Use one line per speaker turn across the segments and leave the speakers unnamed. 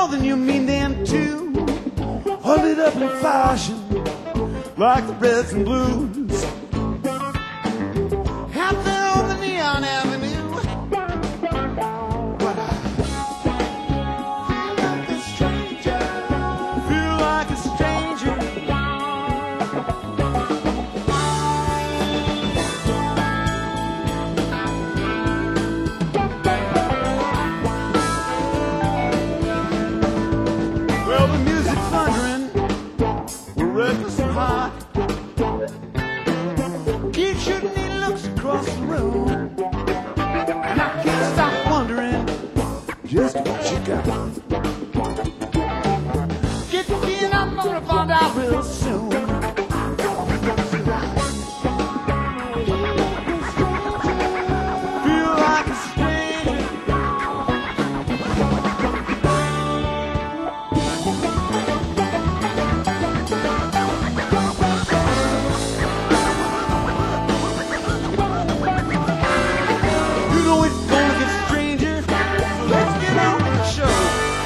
more than you mean them to. Hold it up in fashion, like the reds and blues. Out there on the Neon Avenue, but I feel like a stranger. Feel like a stranger. Well, the music's thundering, we're reckless and hot. Keep shooting me looks across the room, and I can't stop wondering just what you got. Get the feeling I'm gonna find out real soon. Feel like a stranger. You know it's gonna get stranger, so let's get on with the show.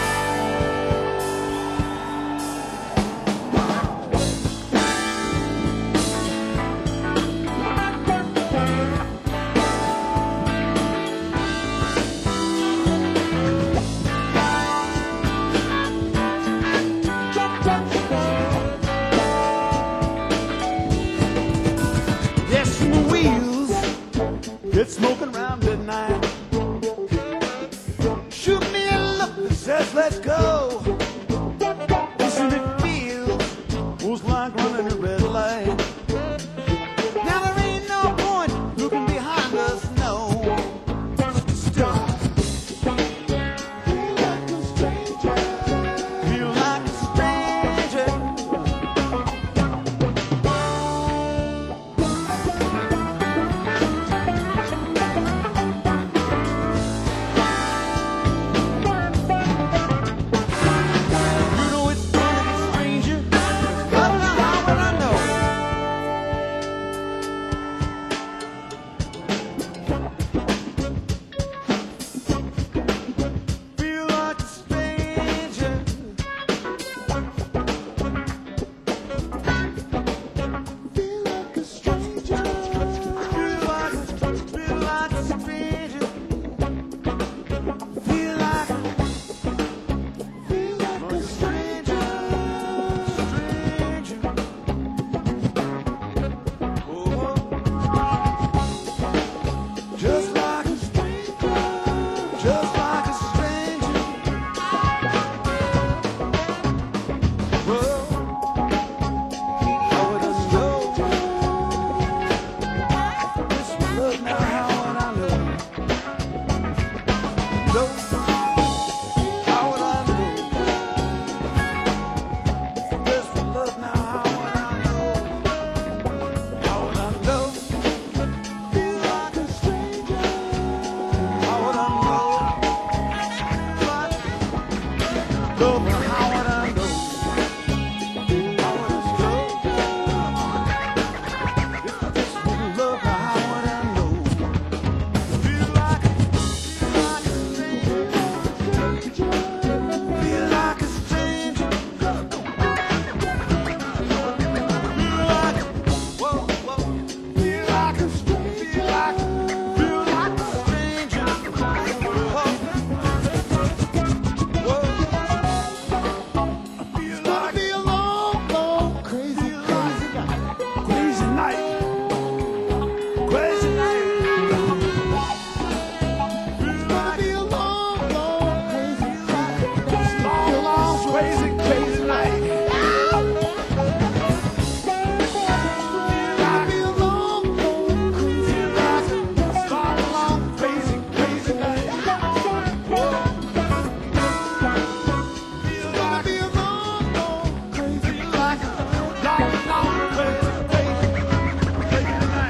Yes, from the wheels get smoking around midnight. Shoot me a look that says let's go. Listen, it feels almost like running a red light. Now there ain't no point looking behind us, no. Still, feel like a stranger. Feel like a stranger. You know it's gonna get stranger. But how would I know? Feel like a stranger. Feel like a stranger. Feel like a stranger. Feel like a stranger. Stranger. Oh, just like a stranger. Just like a stranger. Whoa. How would I know? This love now, how would I know? No. How would I know? This love now, how would I know? How would I know? Feel like a stranger. How would I know? But love, how would I know? How would I know? If I just wouldn't love her, how would I know? Feel like a stranger. Feel like a stranger. Feel like whoa, whoa. Feel like a stranger. Feel like a stranger. Whoa, whoa. I feel like a long, long, crazy night. Crazy night. Crazy night. Feel like a long, long, crazy night. Long, long, crazy, crazy night. Feel like a long, long, crazy night. Long, long, crazy, crazy night. Feel like a long, long, crazy, like a long, long, crazy, crazy, crazy night.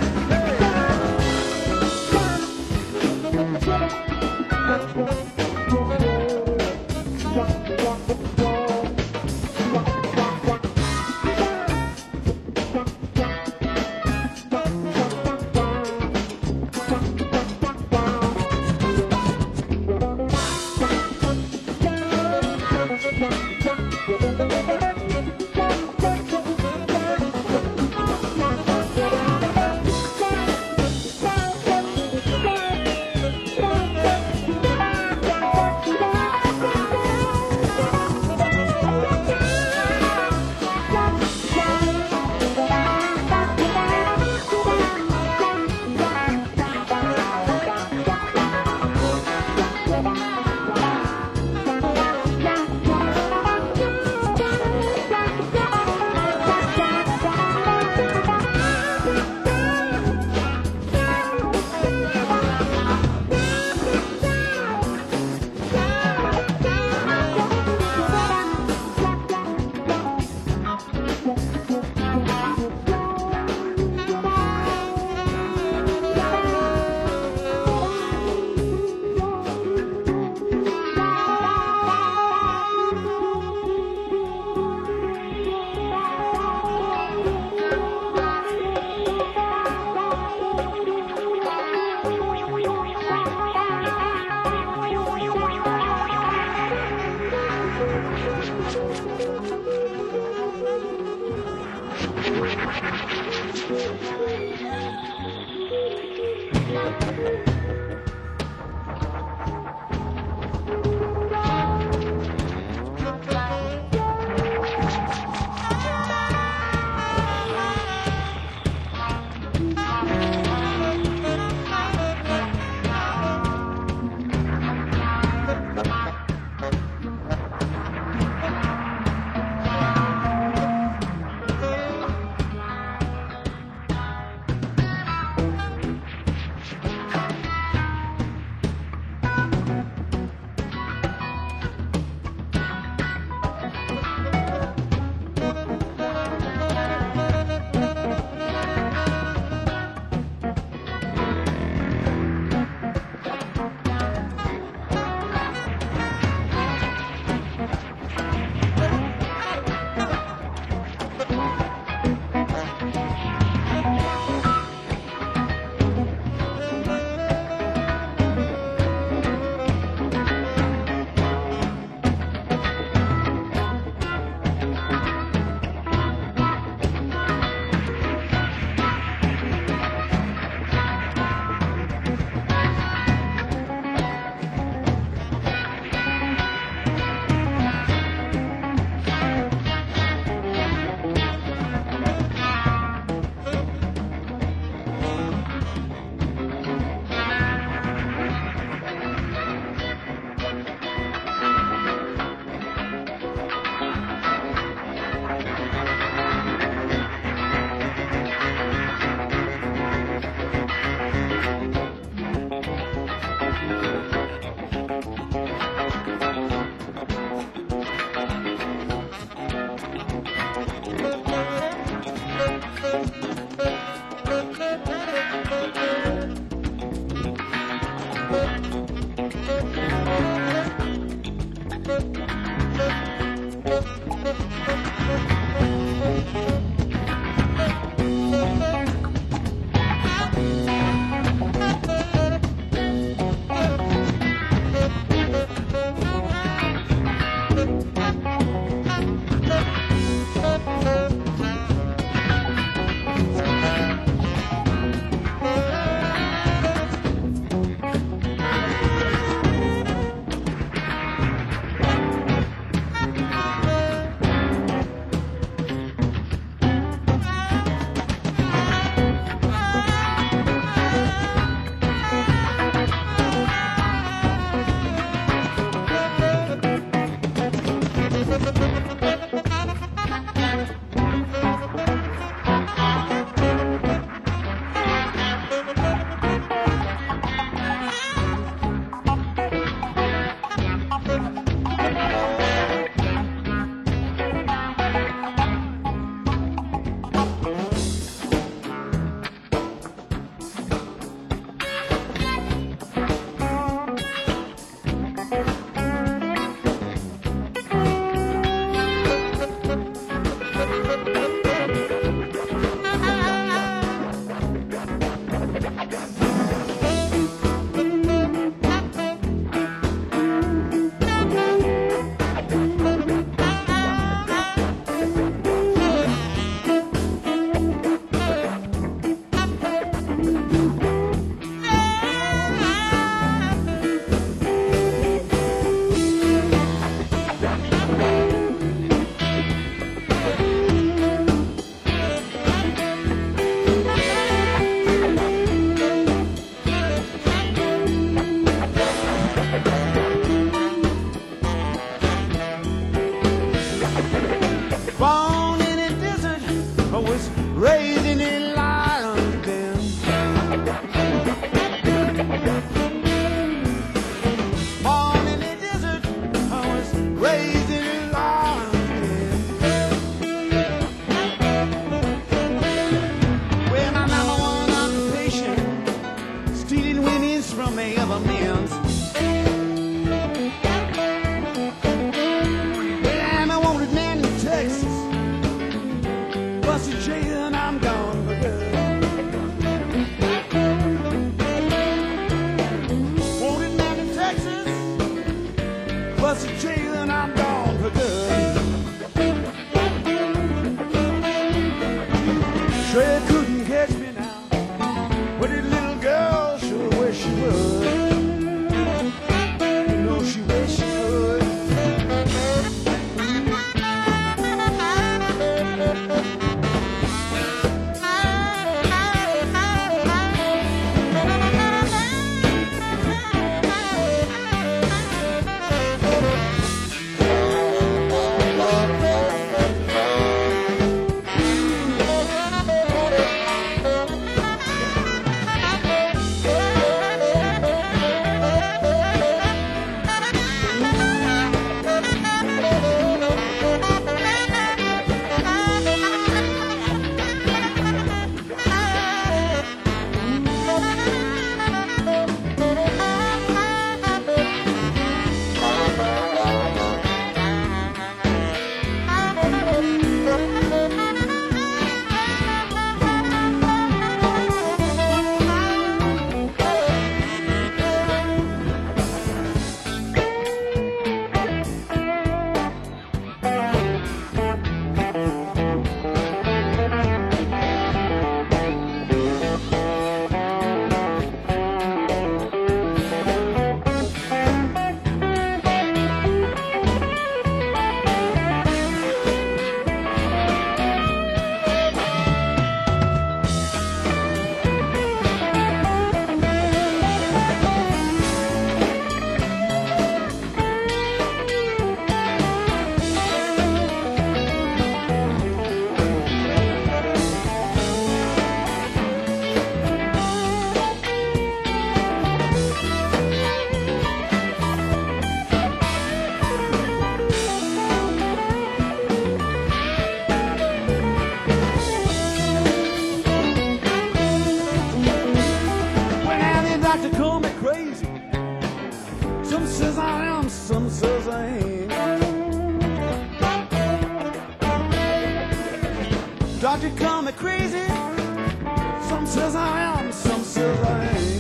Doctor call me crazy. Some says I am, some says I ain't.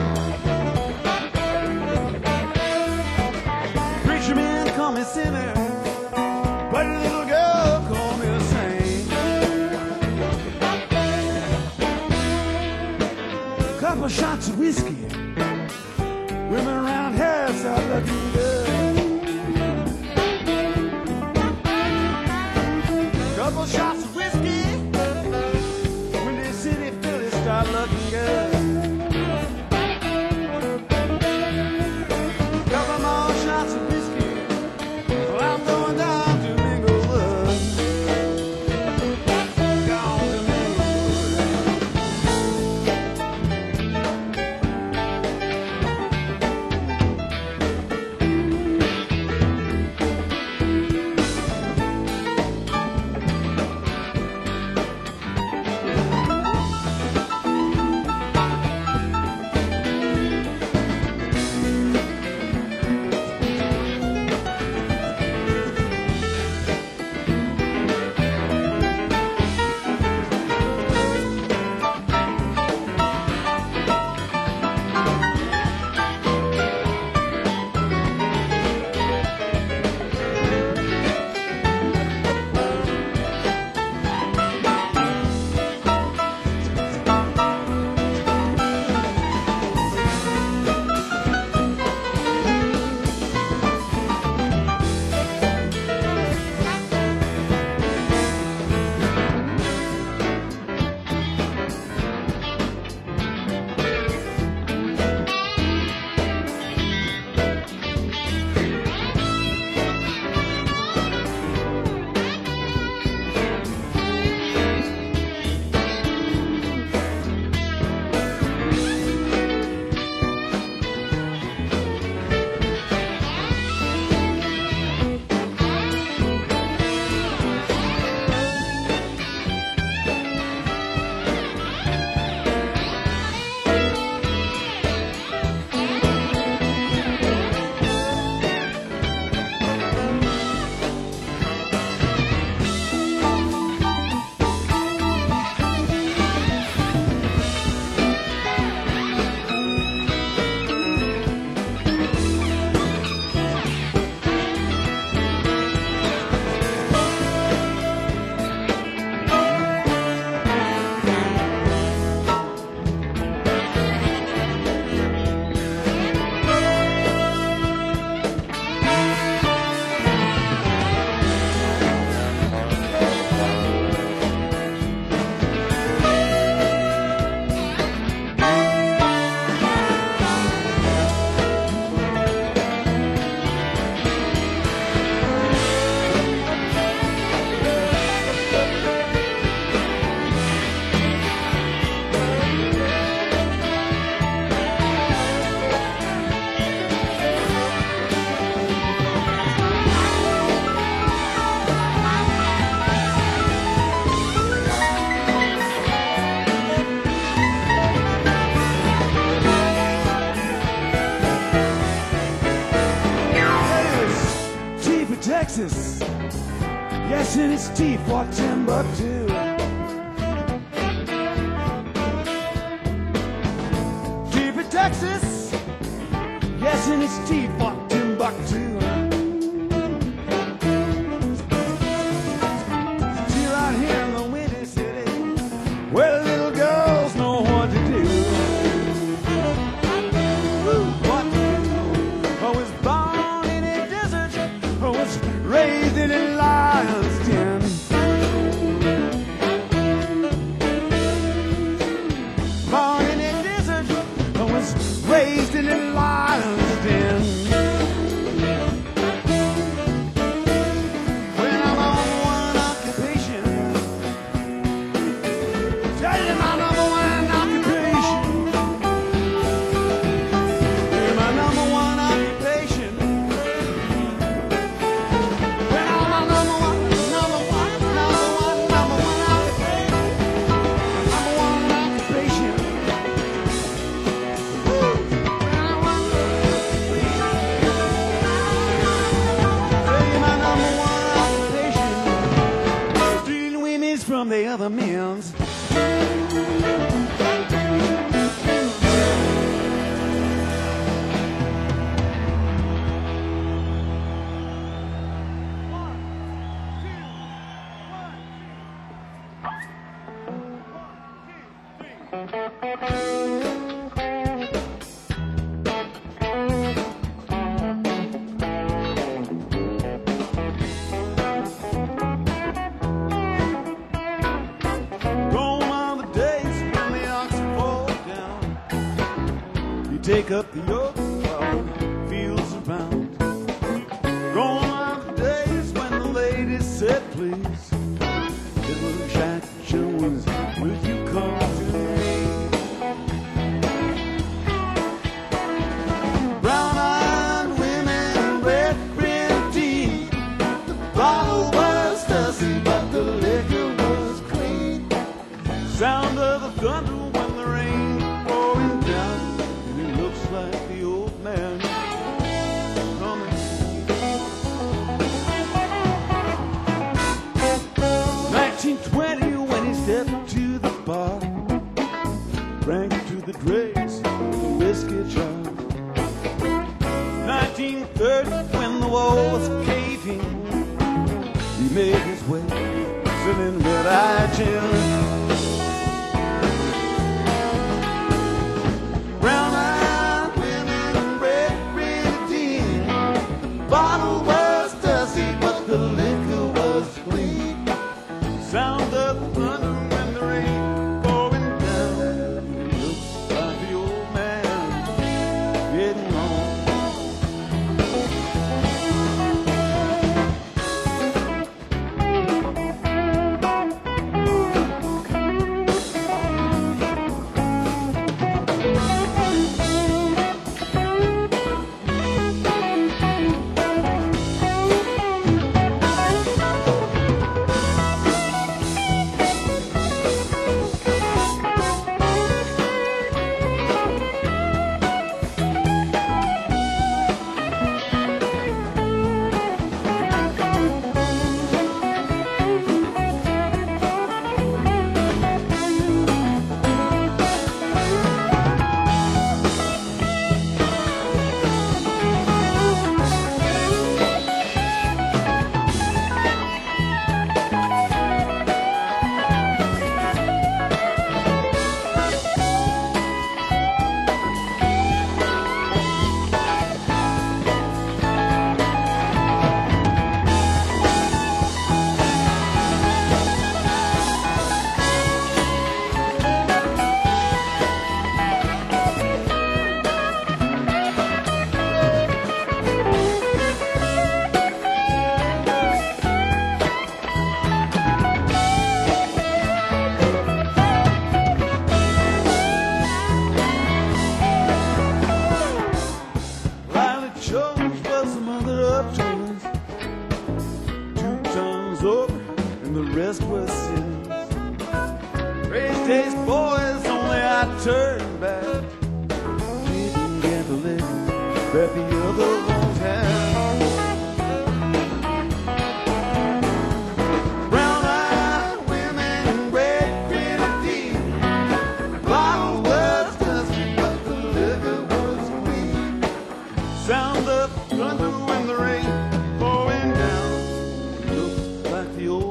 Preacher man call me sinner, but a little girl call me a saint. Couple shots of whiskey, women around here start looking good. Couple shots of whiskey, when the city Phillies start looking good. Couple more shots of whiskey, well, I'm going down to Minglewood. Down to Texas, yes, and it's tea for Timbuktu. Tea for Texas, yes, and it's tea for Timbuktu. Tea right here in the Windy City, where little girls know what to do. What to do? I was born in a desert, I was raised in a lion's den. Born in a desert, I was raised in a lion's den. from the other men's. Take up the yoke while the fields around. Going on the days when the ladies said please. Little Jack Jones, will you come to me? Brown-eyed women, red bread tea. The bottle was dusty, but the liquor was clean. Sound of the thunder when the rain pouring down. Like the old man coming. 1920 when he stepped to the bar, drank to the dregs the whiskey jar. 1930 when the wall was caving, he made his way selling red-eye gin. Bottle was dusty, but the liquor was clean. Sound of thunder when the rain pouring down. Looks like the old man getting on. And the rest was sins. Raised days, boys, only I turned back. Didn't get the liquor that the other ones had. Brown-eyed women, red grenadine. The bottle was dusty, but the liquor was clean. Sound of thunder when the rain pouring down. Looks like the old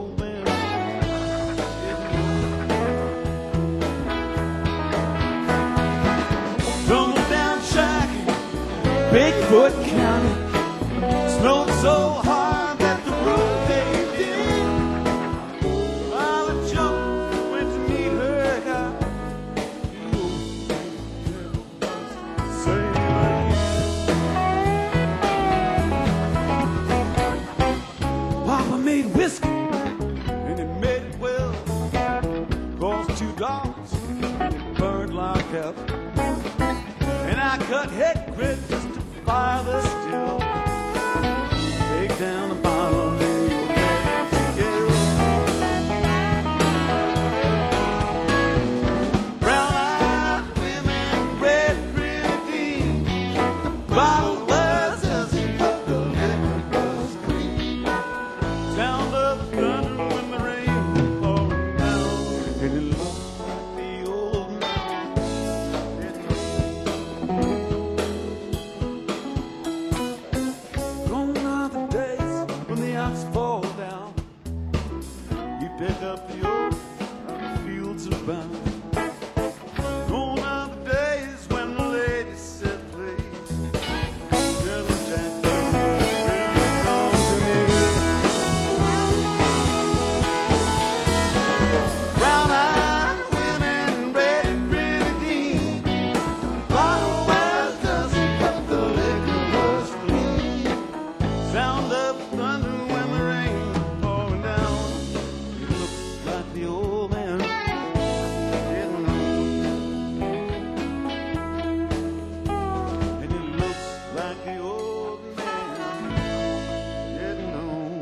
Bigfoot County snowed so hard that the road caved in. While Joe went to meet her guy, Papa made whiskey and he made it well. Cost $2 and it burned like hell. And I cut head grit just to fire the still. Take down the bottle of the old Mexican. Brown-eyed women, red grenadine. The bottle was dusty, but the liquor was clean. Sound of thunder when the rain pouring down. fall down, you pick up the old fields of bound. Gone are the days when the ladies said please. Little Jack really comes to me. Brown-eyed women, red grenadine. Bottle well doesn't cut the liquor was clean. Sound of thunder when the rain pouring down. It looks like the old man getting on. And it looks like the old man getting on.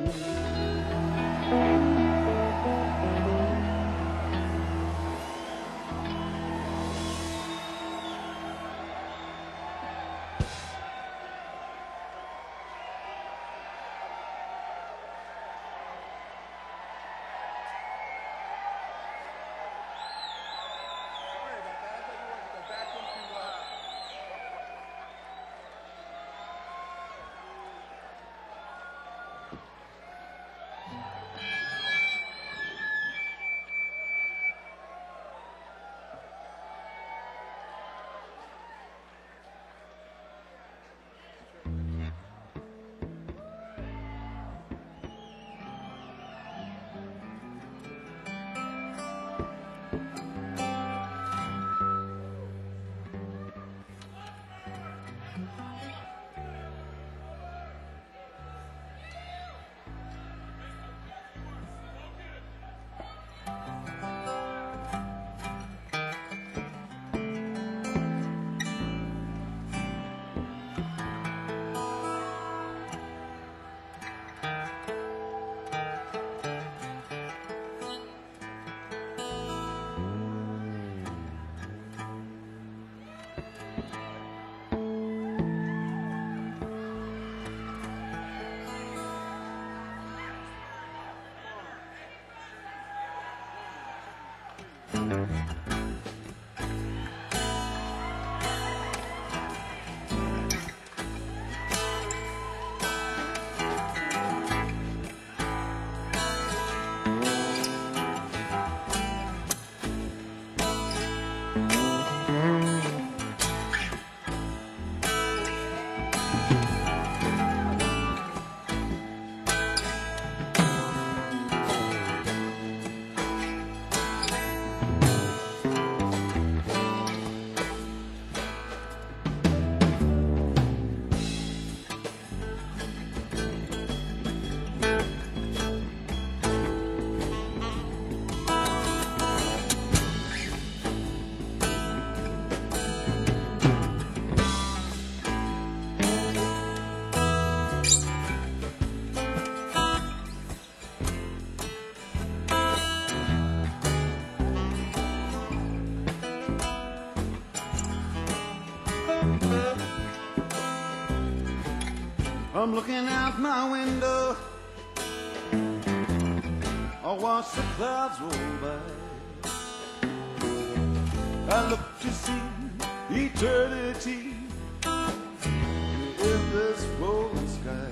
I'm looking out my window, I watch the clouds roll by. I look to see eternity in this rolling sky.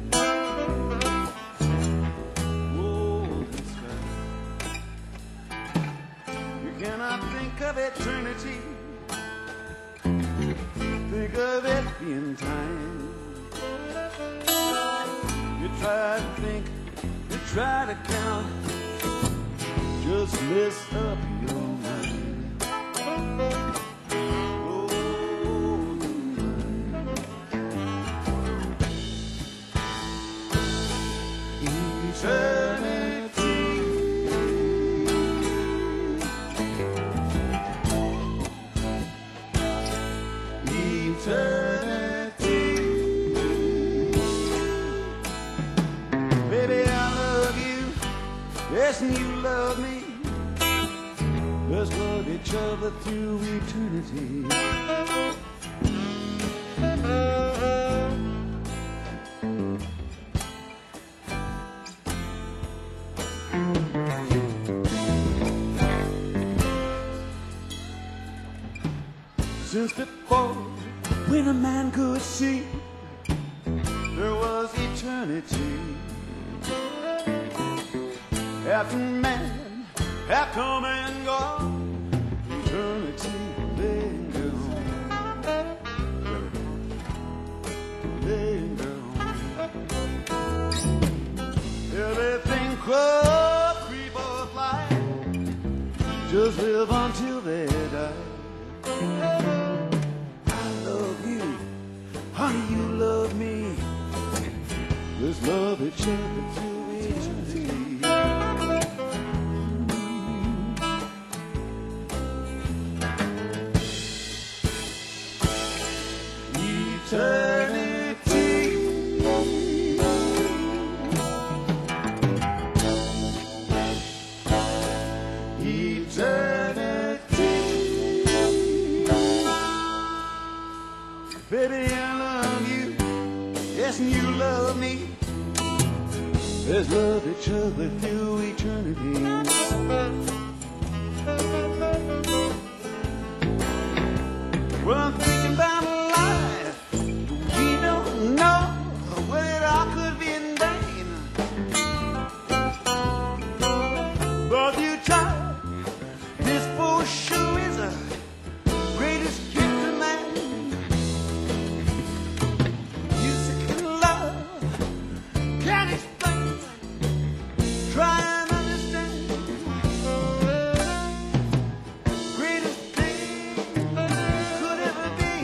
Rolling sky. You cannot think of eternity, think of it being time. You try to think, you try to count, just mess up your mind. Oh, eternity. Eternity. Baby, I love you, yes, and you love me. Let's love each other through eternity. Since before, when a man could see, there was eternity. after man have come and gone, eternity linger on, linger on. Everything crawl, creep or fly, just live until they die. I love you, honey, you love me. Let's love each other to eternity. Eternity. Baby, I love you. Yes, and you love me. Let's love each other through eternity. Well, I'm thinking about life. We don't know whether it all could be in vain. But you try. This for sure is the greatest gift of man. Music and love can't explain. Try and understand. Greatest thing could ever be.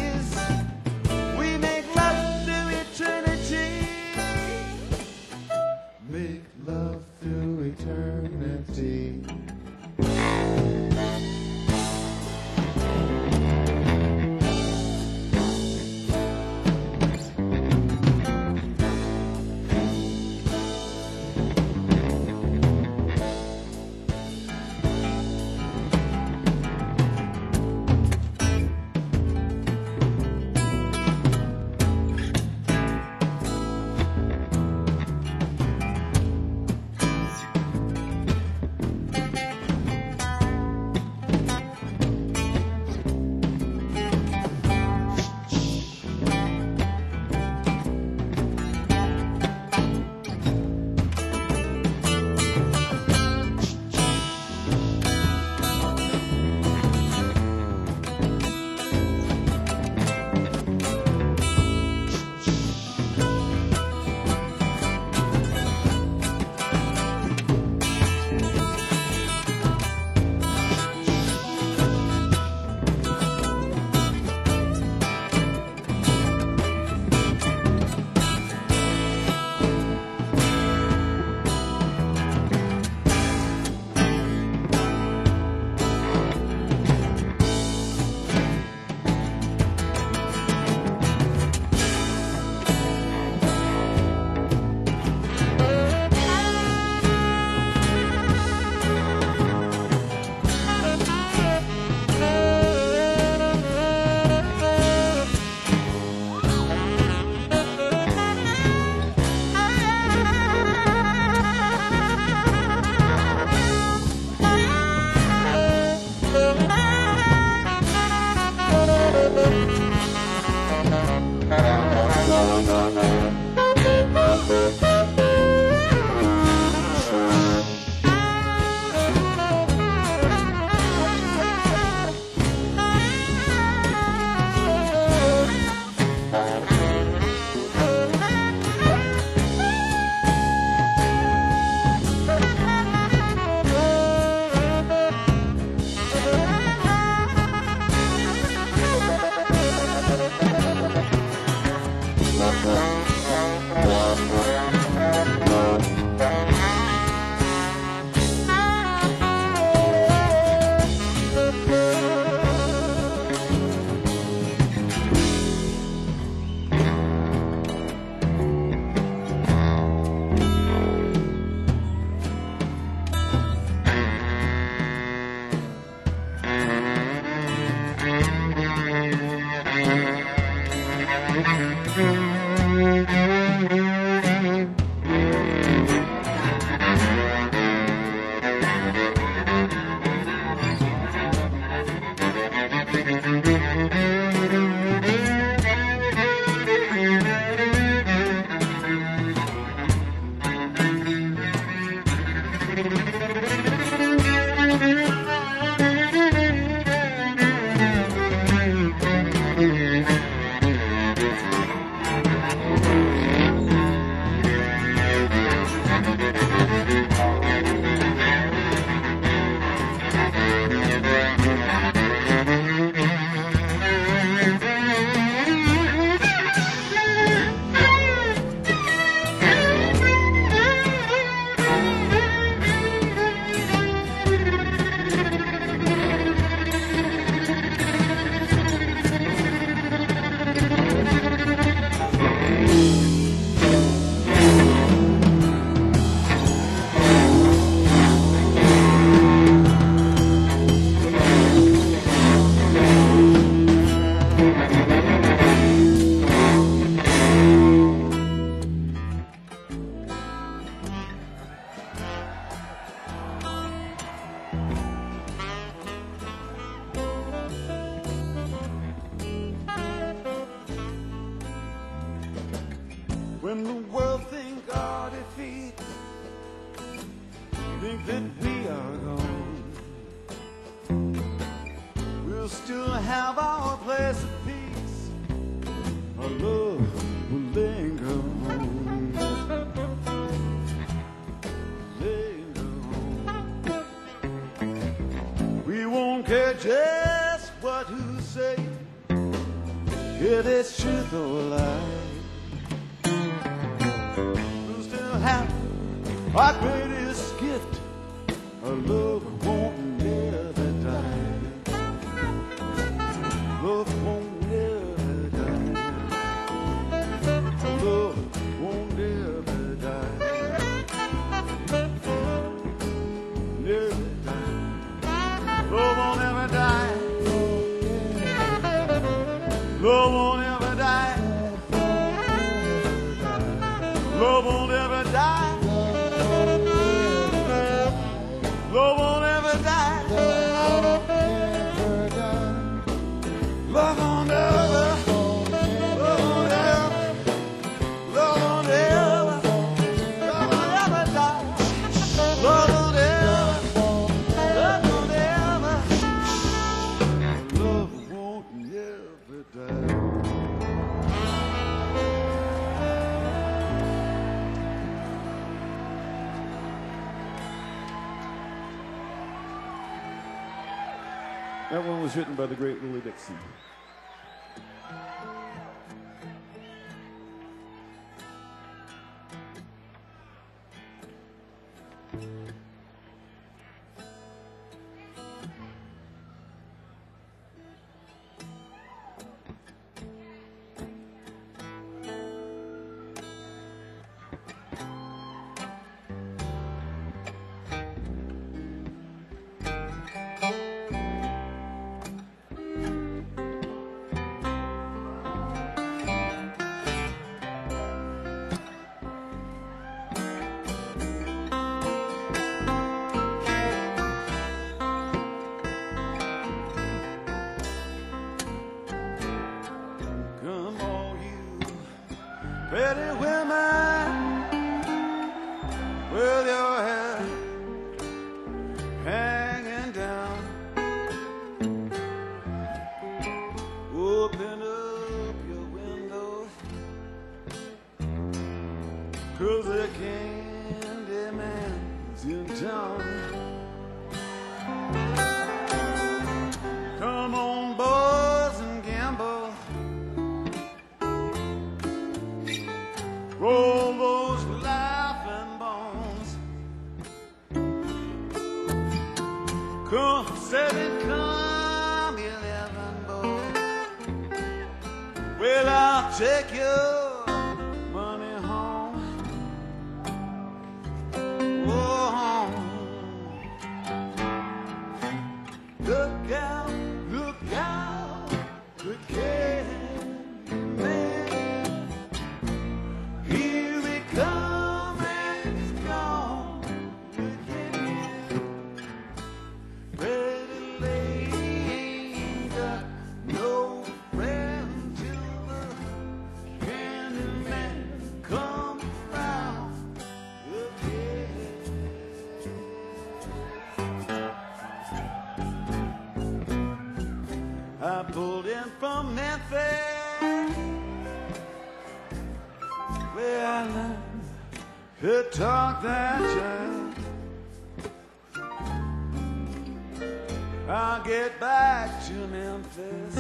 When the world think our defeat, think that we are gone, we'll still have our place of peace. Our love will linger on. Linger on. We won't care just what who say, it is truth or lie. We'll still have our greatest gift, our love won't never die. Love won't never die. Love won't never die. Never die. Love won't never die. Love won't ever die. Love won't ever die. Love won't ever die. Love won't ever. Love won't ever. Love won't ever. Love won't ever die. Love won't ever. Love won't ever. Love won't never die. That one was written by the great Willie Dixon. Come on, you pretty women, with your hair hanging down. Open up your window, 'cause the candy man's in town. Come on, boys, and gamble. Roll those laughing bones. Come, said it, come, 11 boys. Well, I'll take your money home. Oh, home. Look out, the candy man. Here we come and it's gone again. Pretty lady, got no friend till the candy man come round again. I pulled in from Memphis, where I learned to talk that jive. I'll get back to Memphis,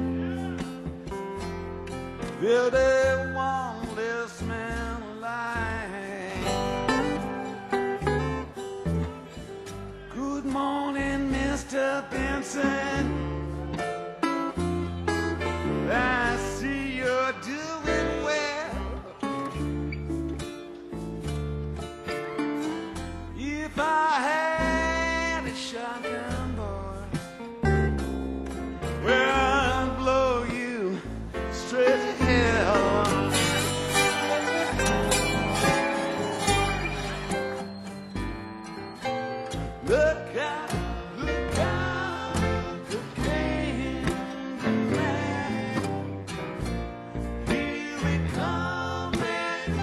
build a one less man alive. Good morning, Mr. Benson. I see you're doing well. If I had a shotgun, boy, well, I'd blow you straight to hell. Look out, the candy man. Here we come and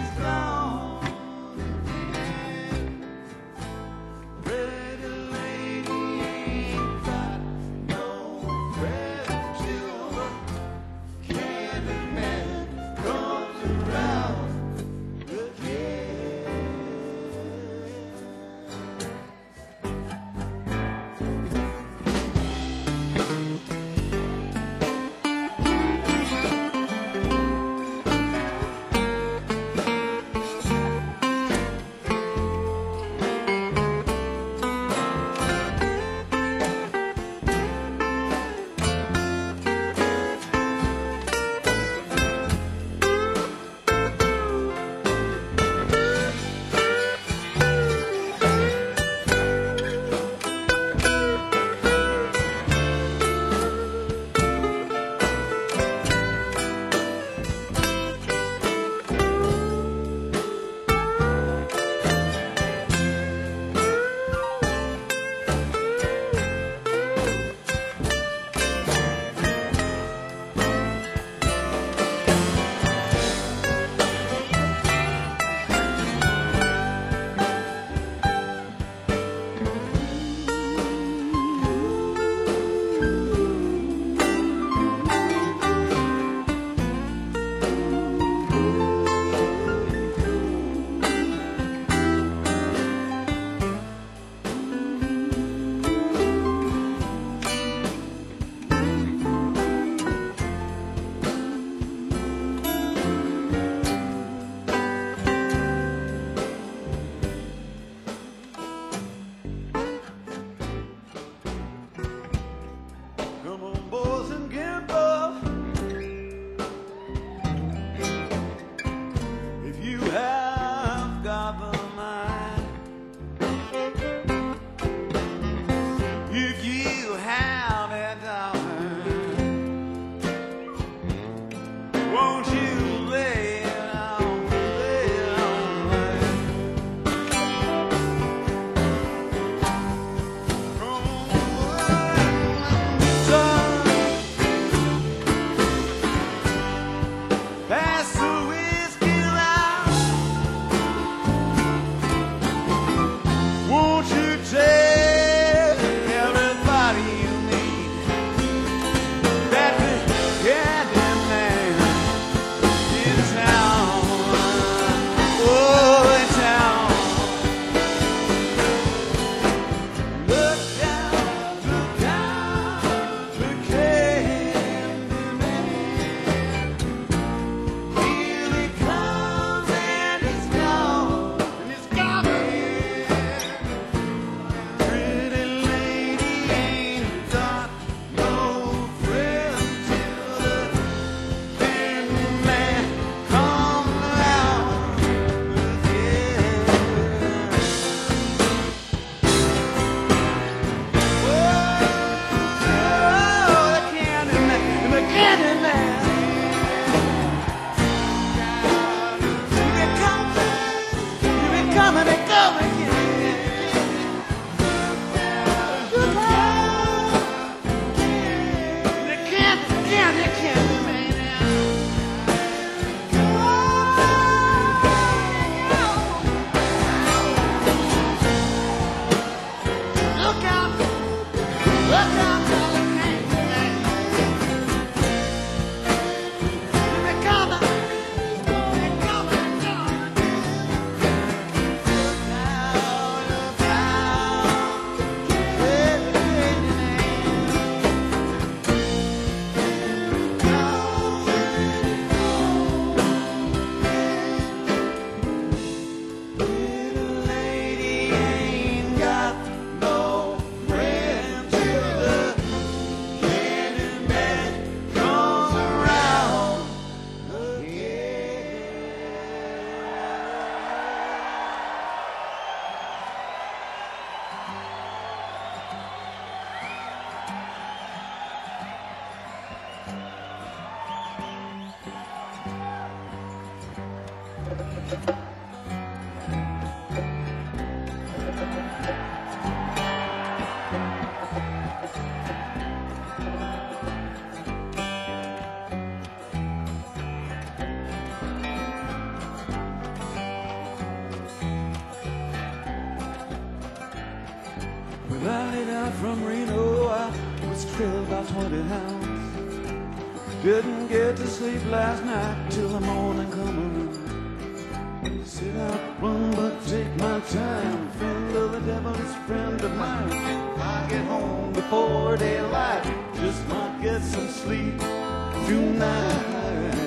from Reno, I was trailed by 20 hounds. Didn't get to sleep last night till the morning come around. Sit out, run, but take my time. Friend of the devil's friend of mine. I get home before daylight, just might get some sleep tonight.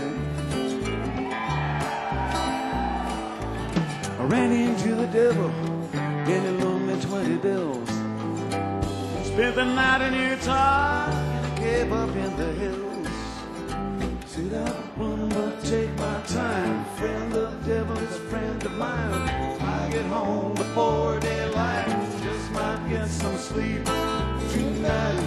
I ran into the devil and he loaned me 20 bills. Spent the night in Utah in a cave up in the hills. Sit up, run, but take my time. Friend of the devil is a friend of mine. I get home before daylight, just might get some sleep tonight.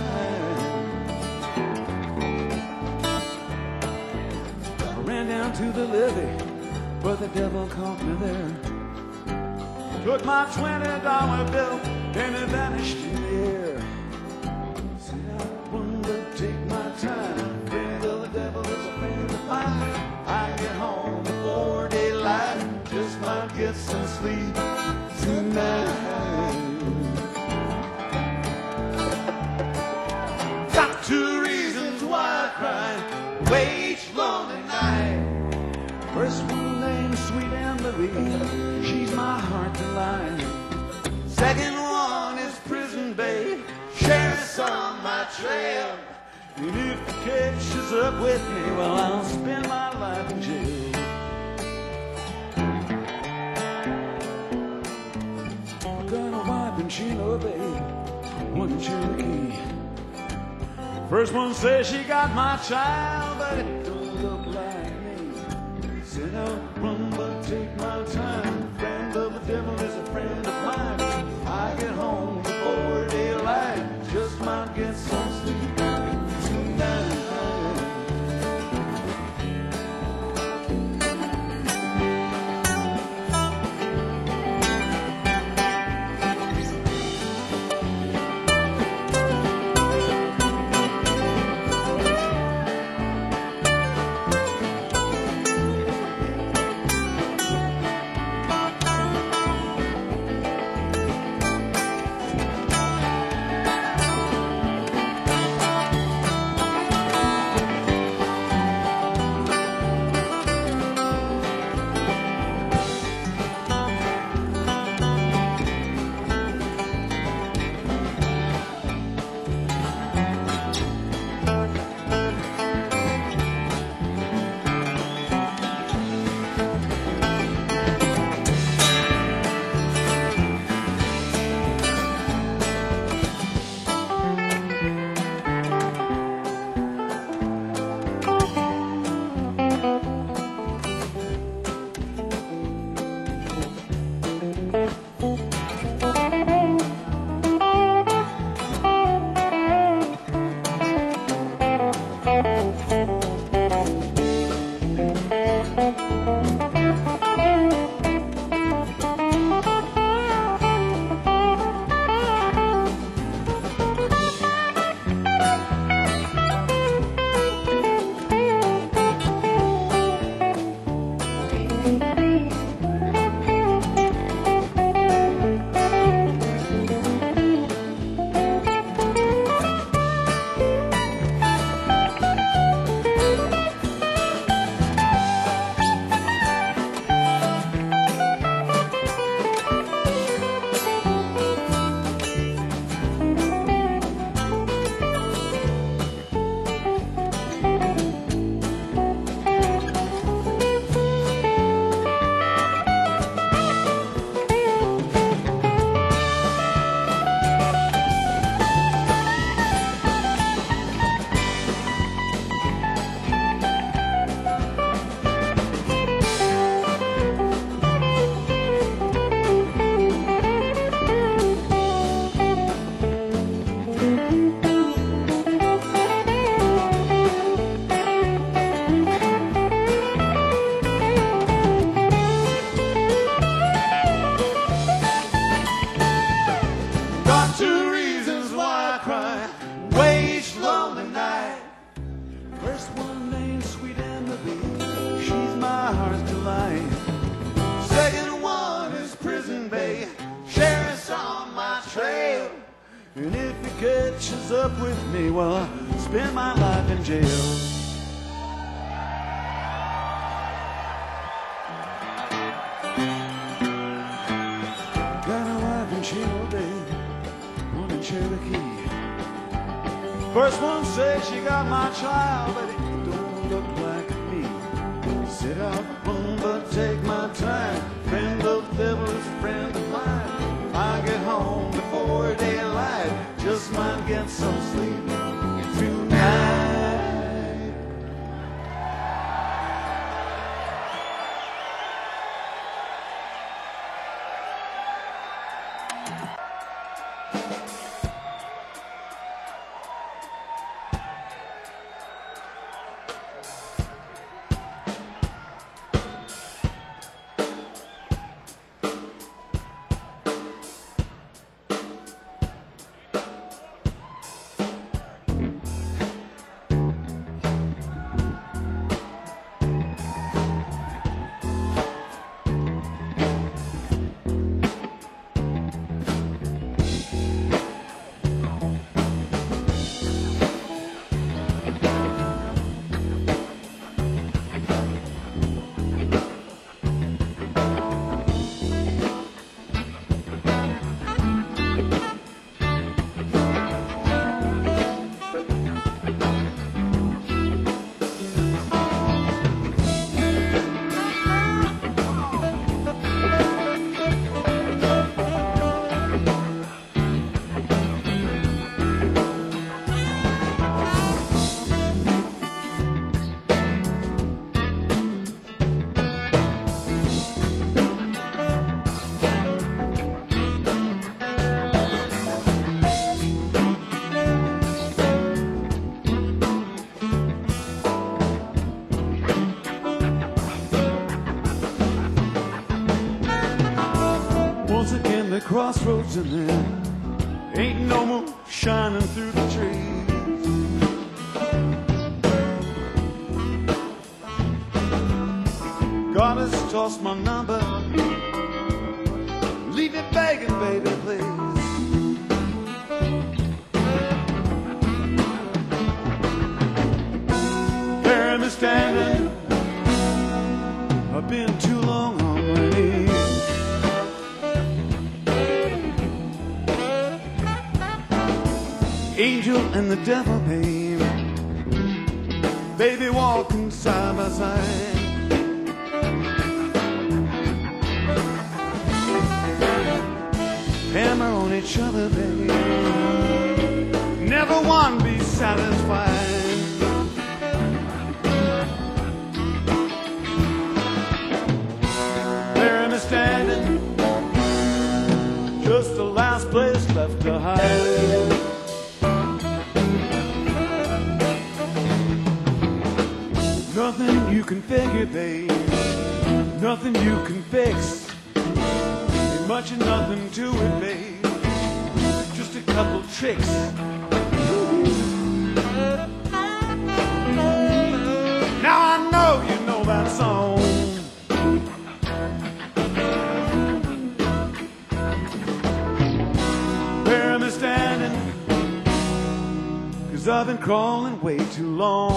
I ran down to the levee, but the devil caught me there. Took my $20 bill and it vanished in the air. Sit up, run, but take my time. Friend of the devil is a friend of mine. I get home before daylight, just might get some sleep tonight. Got 2 reasons why I cry, way each lonely night. First one named Sweet Anne-Marie, she's my heart delight. Second one is Prison Babe, sheriff's on my trail. And if the catches up with me, well, I'll spend my life in jail. I got a wife and she no babe, one Cherokee. First one says she got my child, but it don't look like me. Sit out, run, but take my time. Friend of the devil is a friend of mine. I get home before daylight, just might get some sleep tonight. And if you catches up with me while I spend my life in jail. Got a wife in Chino Bay, one in Cherokee. First one said she got my child, but it don't look like me. Sit out home, but take my time. Friend of the devil's friend of mine. If I get home before daylight, just might get some sleep tonight. Once again the crossroads and there ain't no moon shining through the trees. God has tossed my number, leave it begging, baby, please. Bury me standing, I've been too long on my knees. Angel and the devil, baby, walking side by side. Hammer on each other, baby, never one be satisfied. Bury me standing, just the last place left to hide. Nothing you can figure, babe, nothing you can fix. Ain't much of nothing to it, babe, just a couple tricks. Now I know you know that song. Bury me standing, 'cause I've been crawling way too long.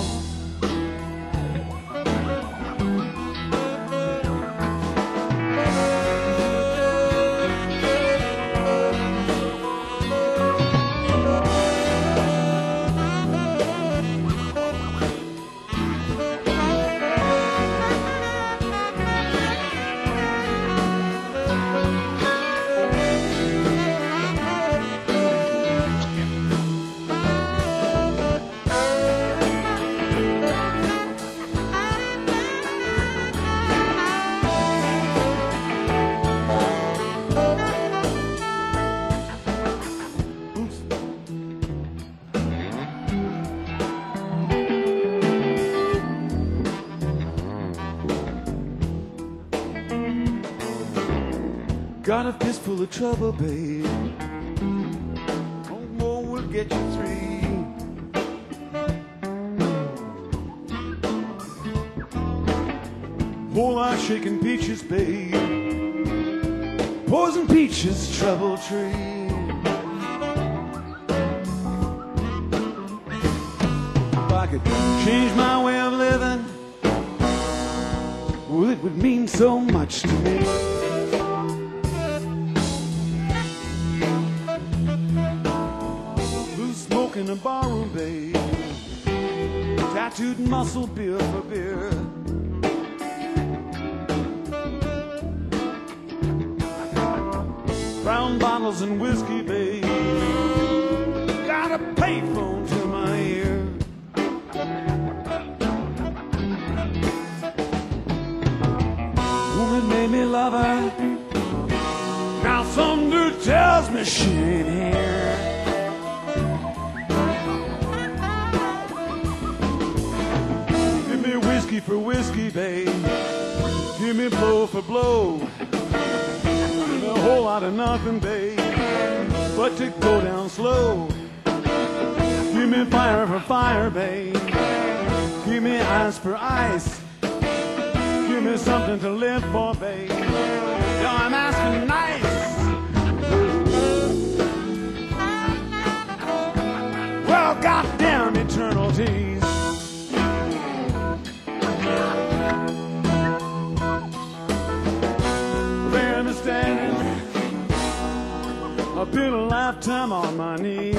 Got a fist full of trouble, babe. One more will get you three. Whole lot shaking peaches, babe. Poison peaches, trouble tree. I could change my way of living, well, it would mean so much to me. Blue smoke in a barroom, babe, tattooed muscle, beer for beer. Brown bottles and whiskey, babe, got a payphone to my ear. Woman made me love her, now some dude tells me she ain't here. Give me whiskey for whiskey, babe, give me blow for blow, give me a whole lot of nothing, babe, but to go down slow. Give me fire for fire, babe, give me ice for ice, give me something to live for, babe. Yo, I'm asking nice. Well, goddamn eternities. There I'm standing, I've been a lifetime on my knees.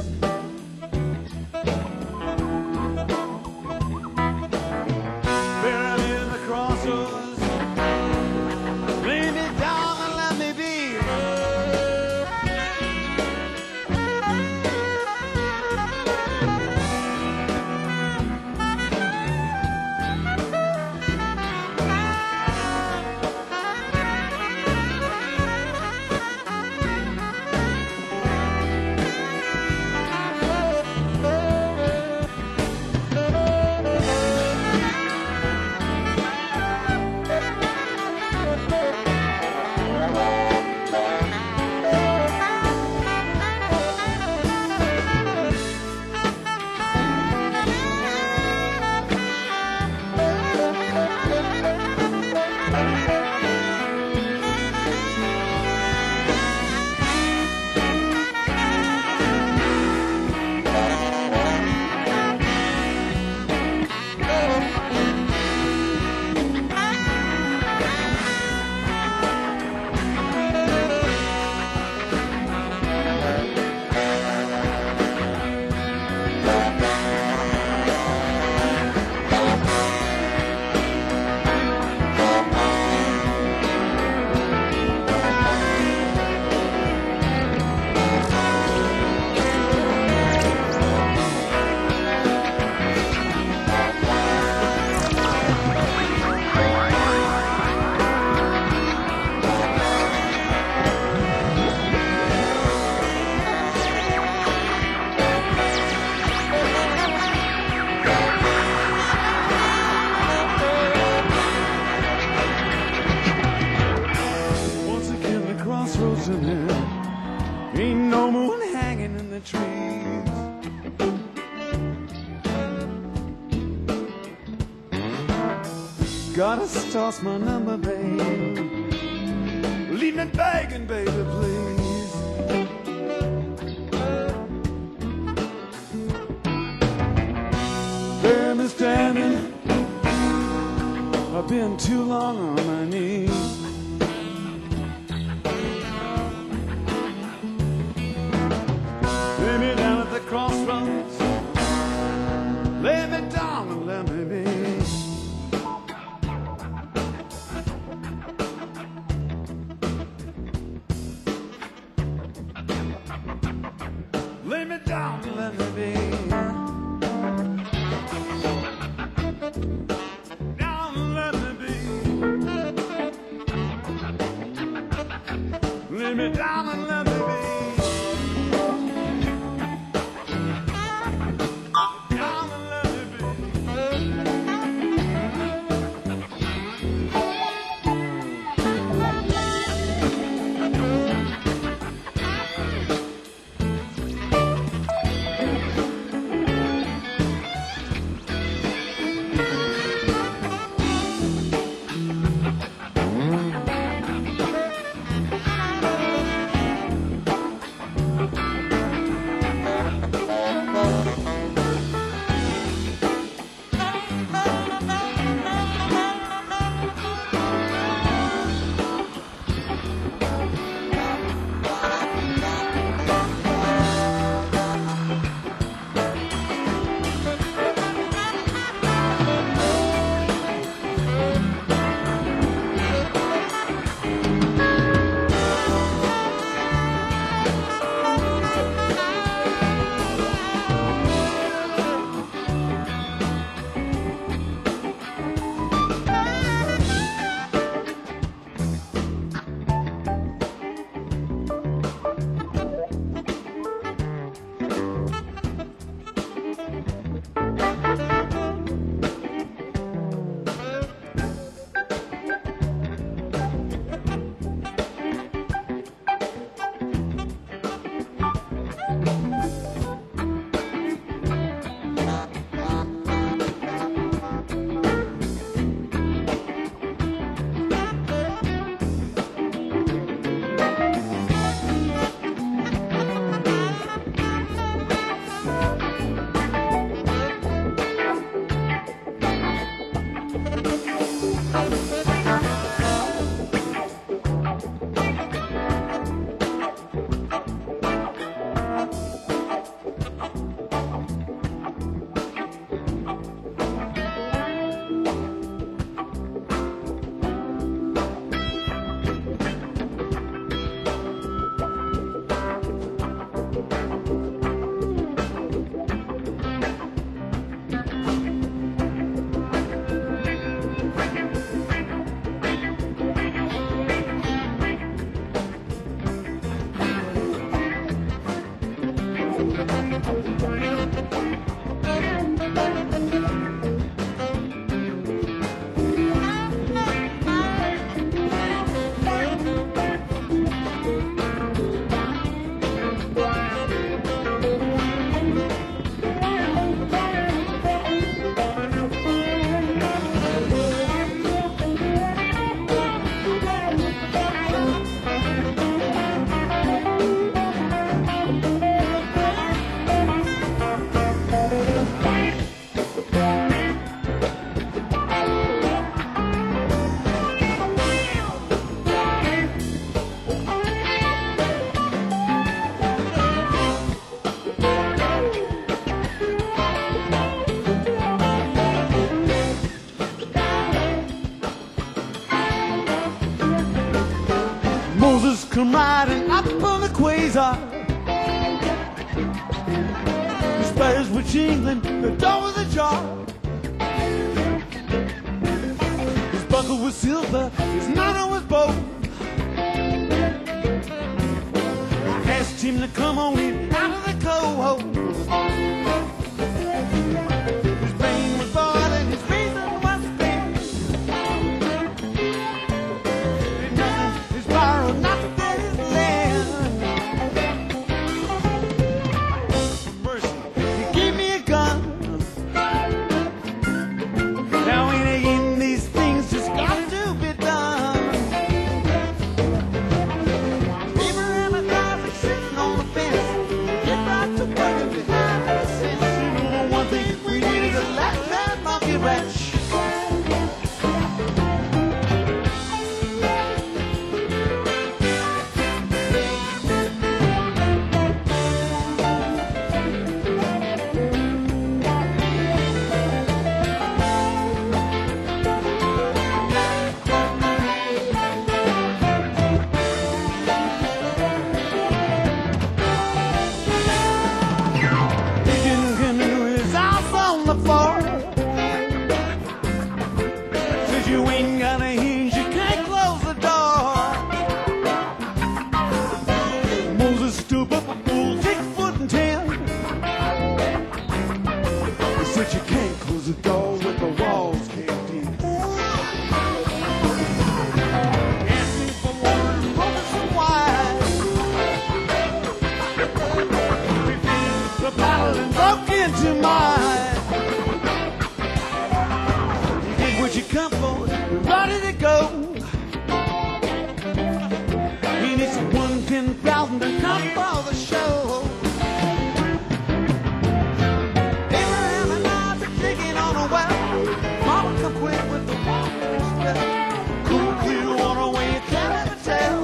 Ain't no moon hanging in the trees. Gotta toss my number, babe. Leave me begging, baby, please. There me standing, I've been too long on my knees. Lay me down at the crossroads, lay me down and let me be. Lay me down and let me be. Down and let me be. Lay me down and let me be. were jingling, the door was ajar. His buckle was silver, his manner was bold. I asked him to come on in out of the cold. His brain was boiling, his reason was spent. Did nothing, his borrow, nothing is lent. First, he gave me a gun. Now in the end, these things just got to be done. Paper and a dog sitting on the fence. Get right to working behind the scenes. You know the one thing we need is a lifetime monkey wrench. Digging into his house on the floor. Says you ain't got a hinge, you can't close the door. Moses stood up a bull 6'10". He said you can't close the door with the walls caved in. Asked me for water and broke some wine. Refused the bottle and broke into mine. You did what you come for, you're ready to go. He needs 110,000 to come for the show. Abraham and I are digging on a well. Mama come quick with the water spell. Cool, clear water where you can't ever tell.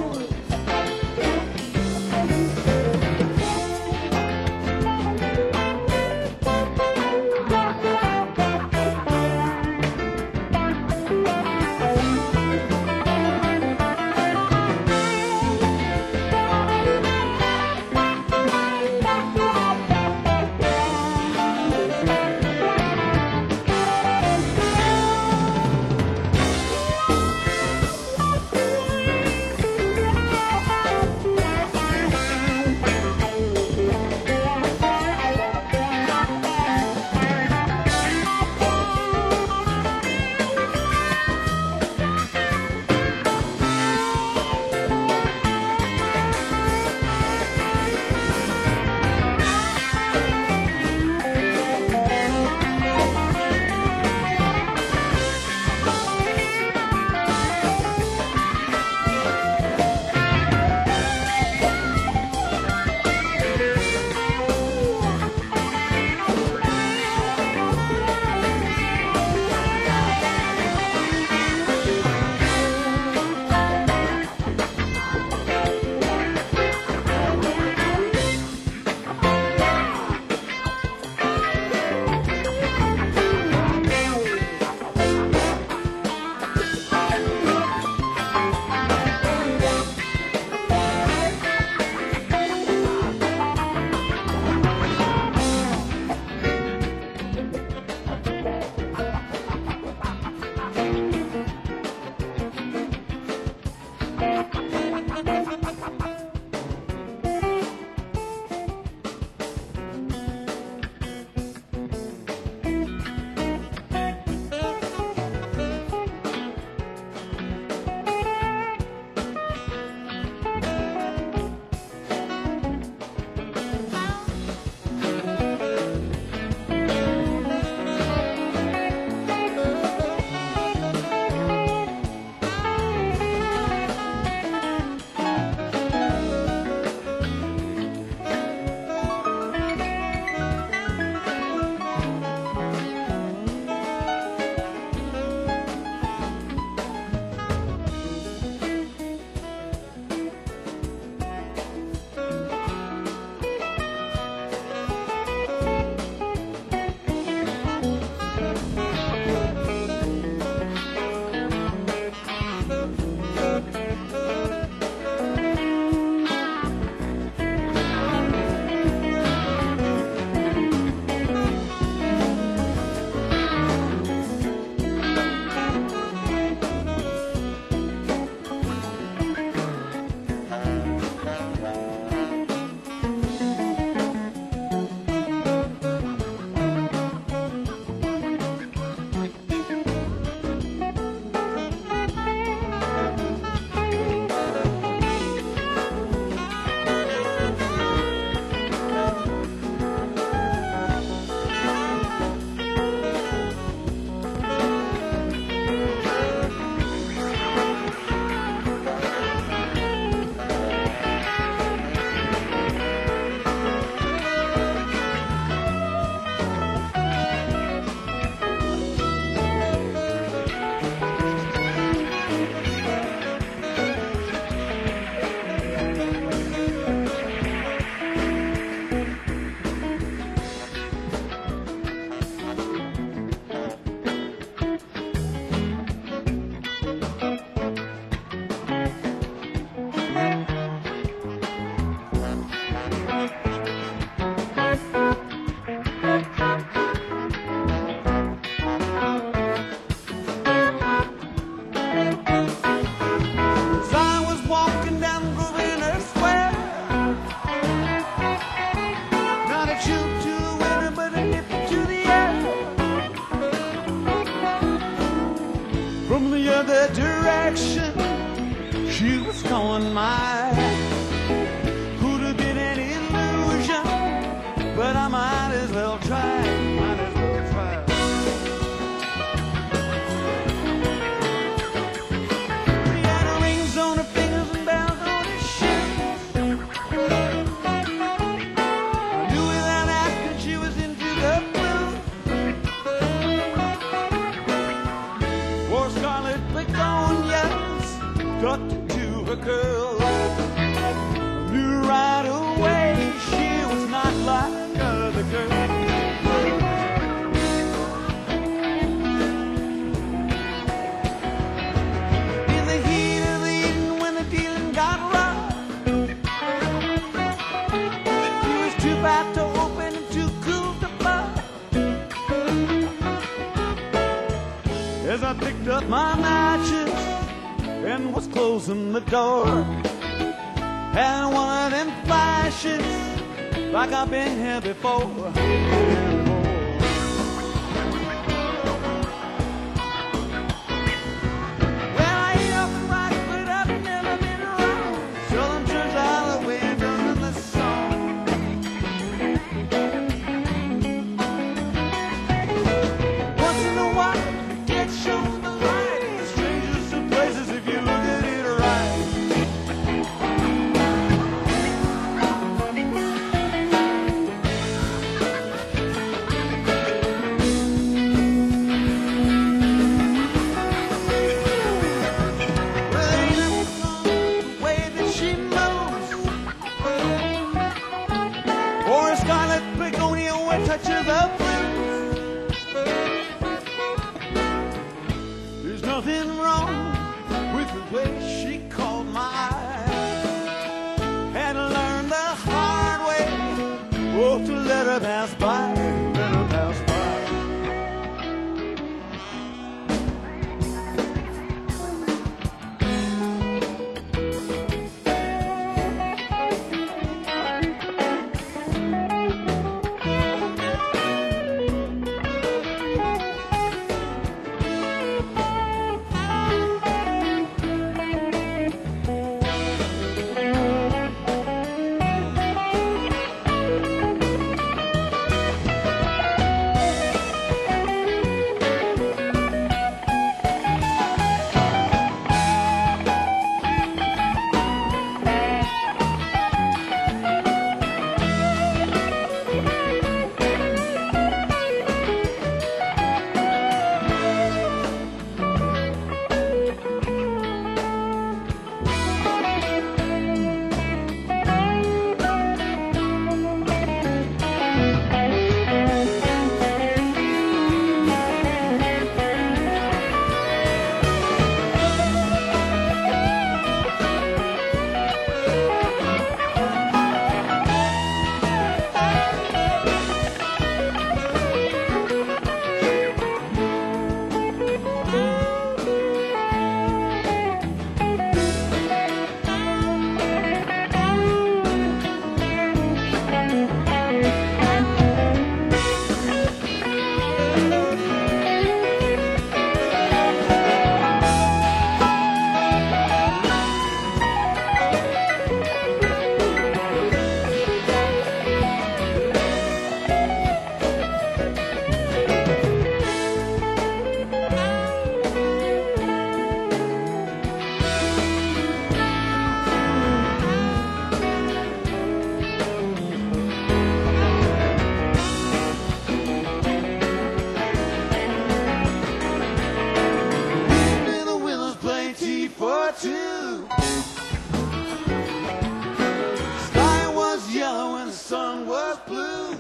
I picked up my matches and was closing the door. Had one of them flashes like I've been here before. There's nothing wrong with the way she called my eye. Had to learn the hard way, oh, to let her pass by, let her pass by. Sky was yellow and the sun was blue.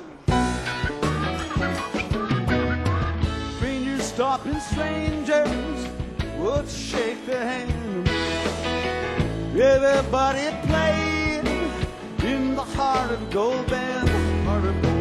Strangers stopping strangers would shake their hand. Everybody playing in the heart of Gold Band, heart of Gold Band.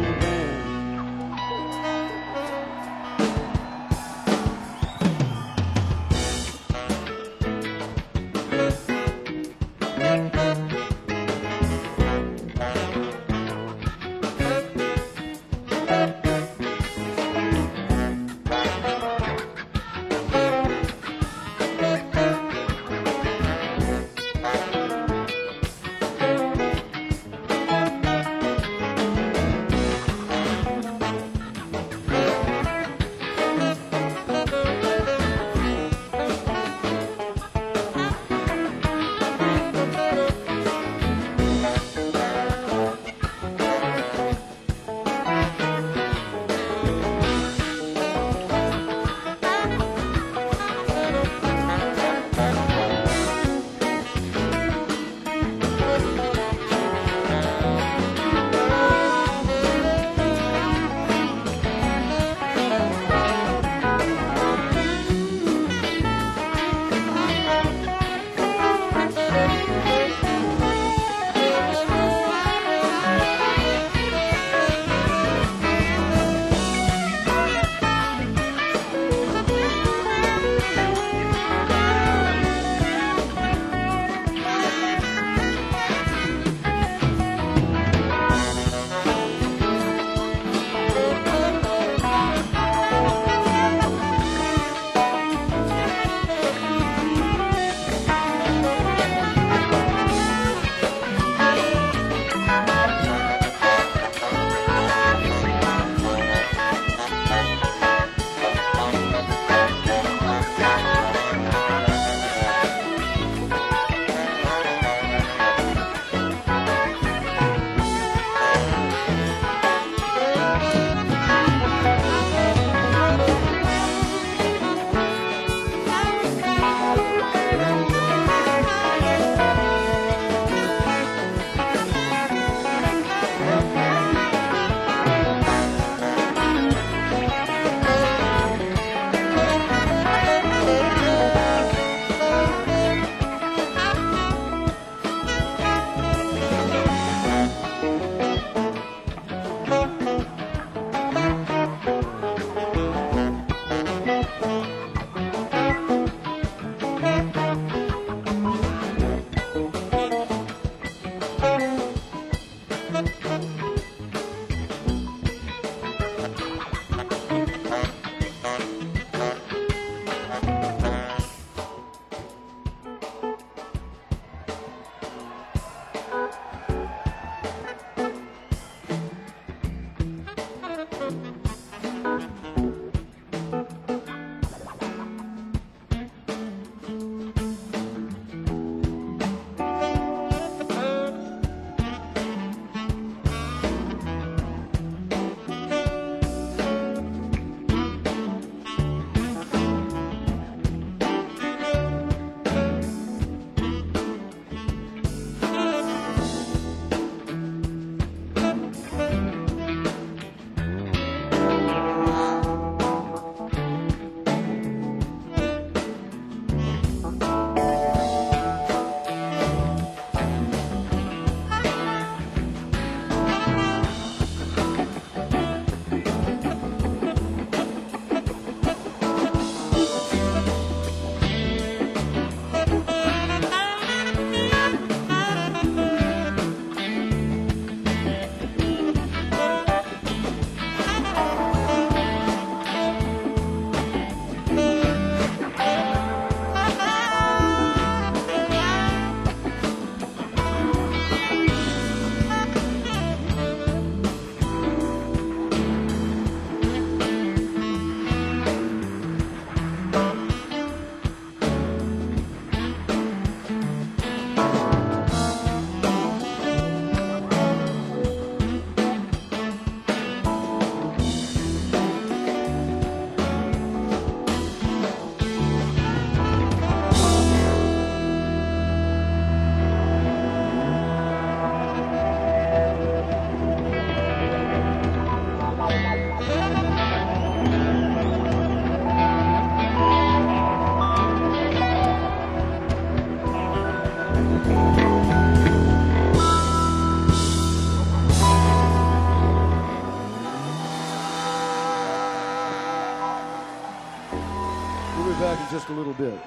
We'll be back in just a little bit.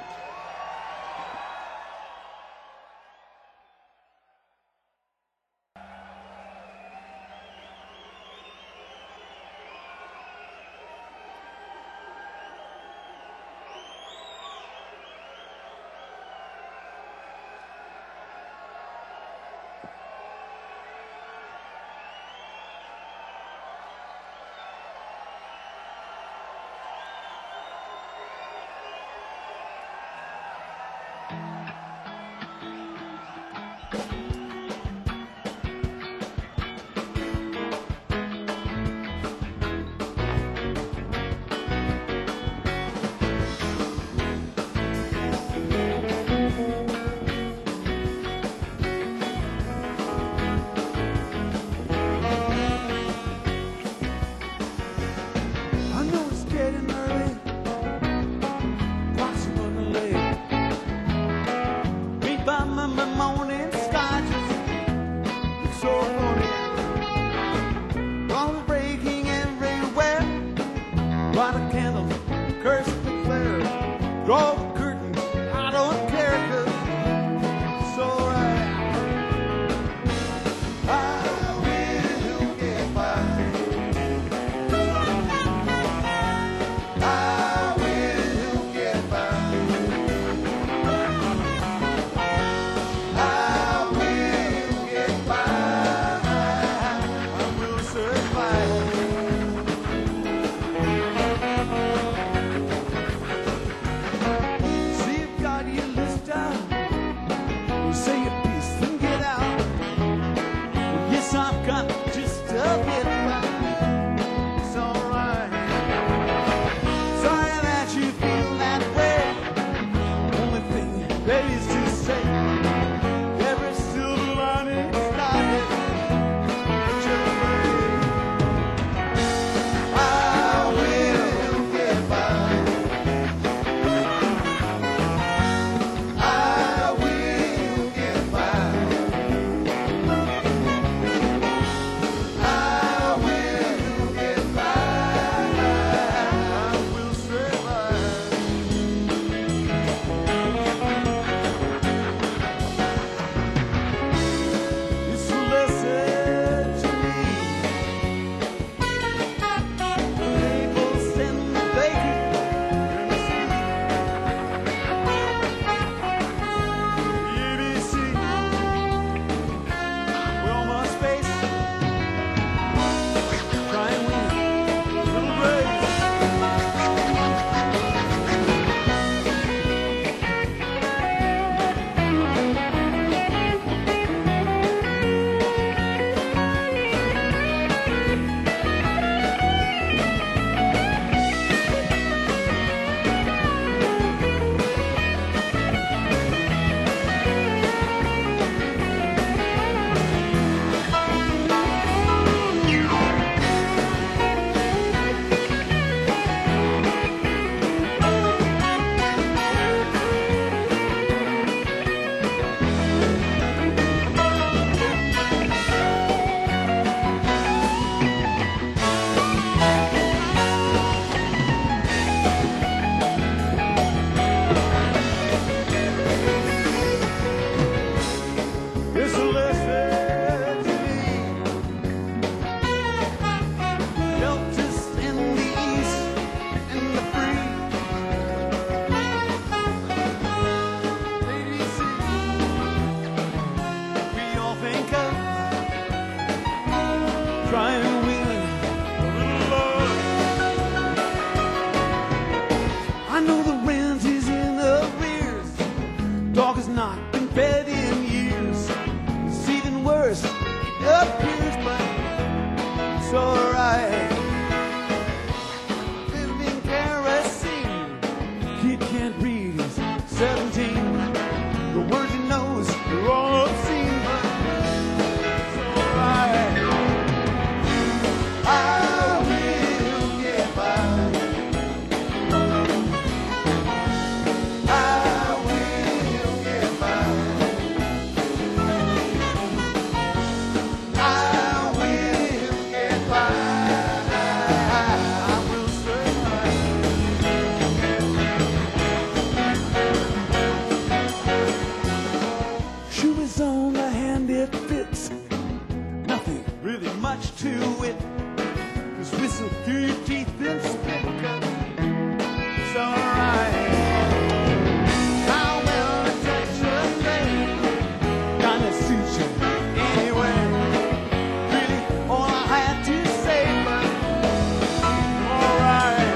Draw the curtain, I don't care, 'cause it's alright. I will get by. I will get by. I will get by. I will survive. I've got just a bit back. It's alright. Sorry that you feel that way. Only thing there is to say, every silver lining started. I will get by. I will get by. I try and win a little love. I know the rent is in arrears. Dog has not been fed in years. It's even worse, it appears, but it's alright. Living kerosene. Kid can't read, he's 17. The words he knows are all obscene, but it's alright. I will get by. I will get by. I will get by. I will survive. Shoe is on the hand, it fits. Nothing really much to it. Just whistle through your teeth and spit, 'cause it's alright. How well it touch your face, kinda suits you anyway. Really all I had to say, but alright.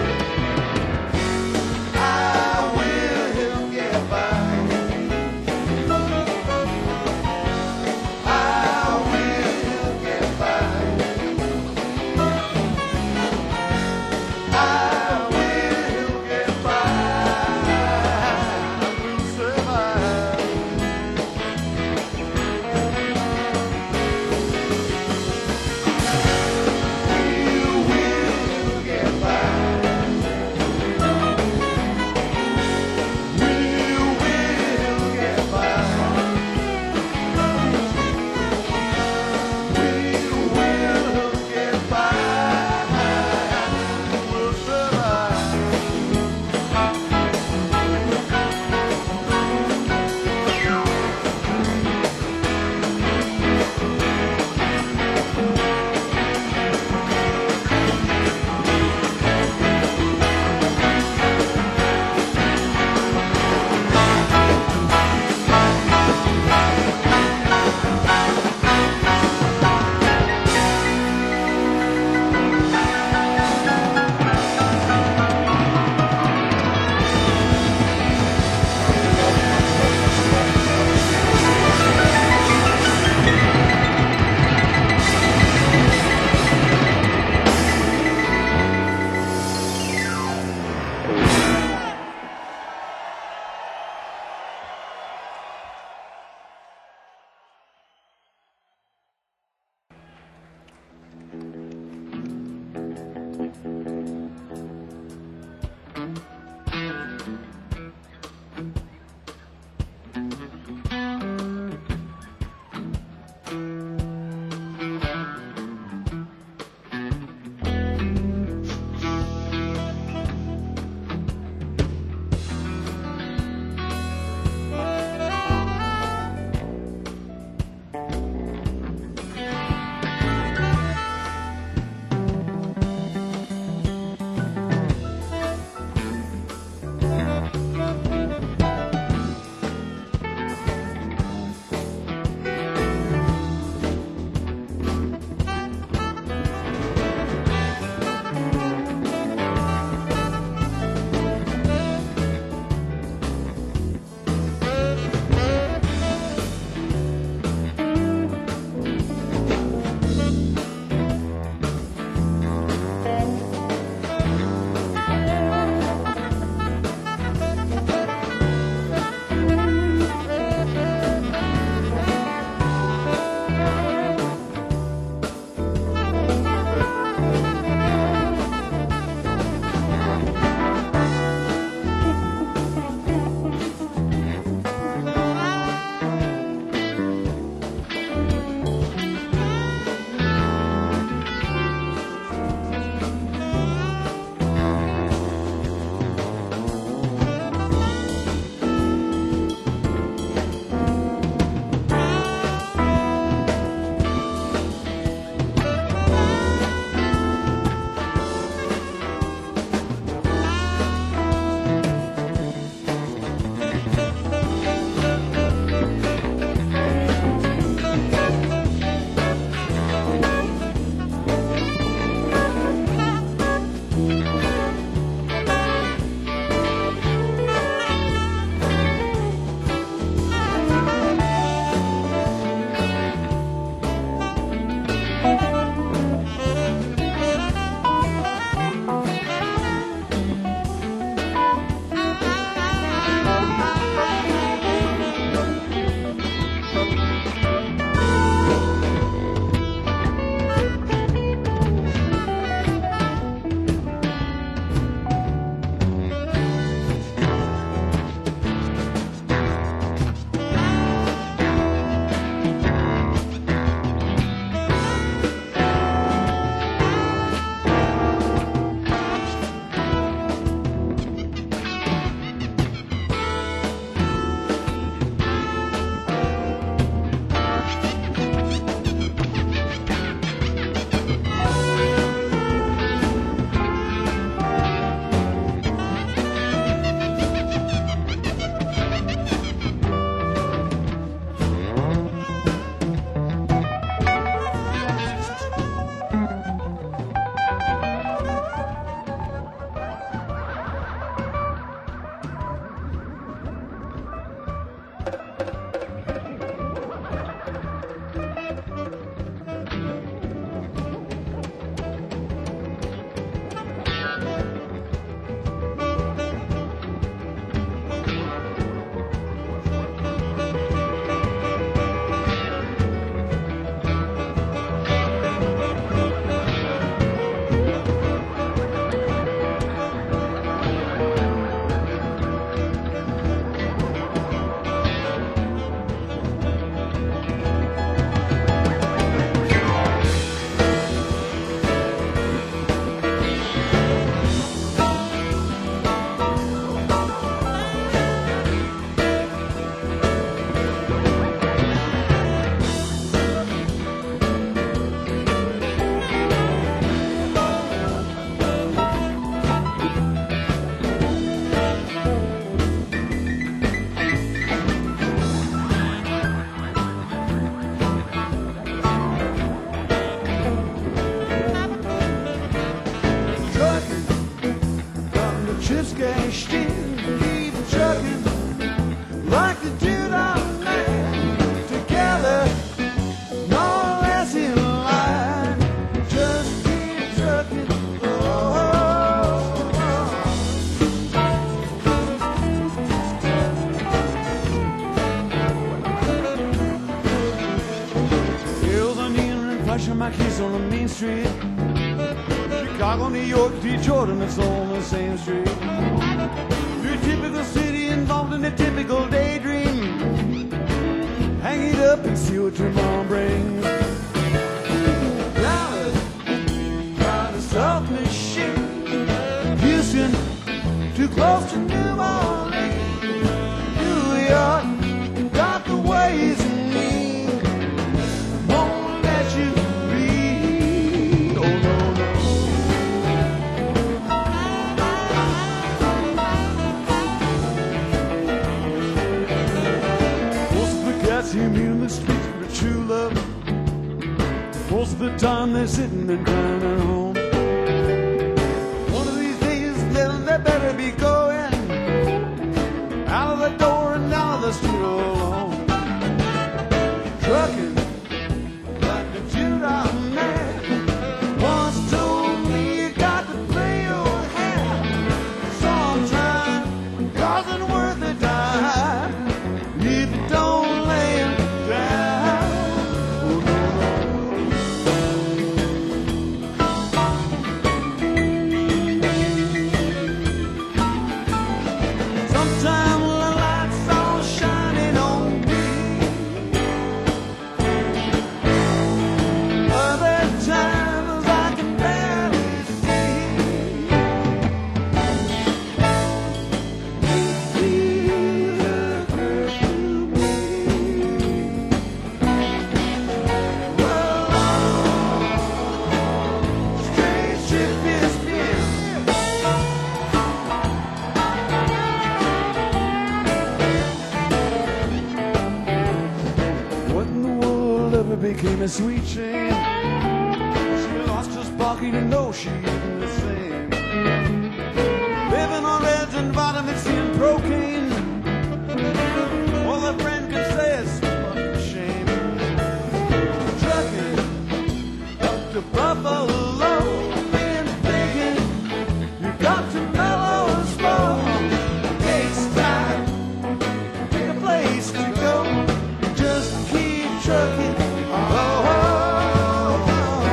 I will get by. I will get by. I on the main street. Chicago, New York, Detroit, and it's all on the same street. Your typical city involved in a typical daydream. Hang it up and see what your mom brings. Dallas, by the South Machine. Houston, too close to New Orleans. New York, got the ways of me. Won't let you be. Oh no, no. Most of the cats you meet in the streets for true love. Most of the time they're sitting and crying at home. One of these days they better be going out of the door and out of the street alone. Trucking like a Judah man once told me you got to play your hand sometime. Cause it's worth the time if you don't lay him down. Oh, no, Sometimes the lights all shining on me. Other times I can barely see. You feel the hurt to me. Well, strange ship is near. What in the world ever became a sweet shame? She lost her spark, even though she isn't the same. Living on reds and vitamin C and procaine. All a friend can say is fucking shame. Trucking up to Buffalo, being thinking you got to mellow and slow. Takes time, pick a place to go. Just keep trucking. Oh, oh, oh.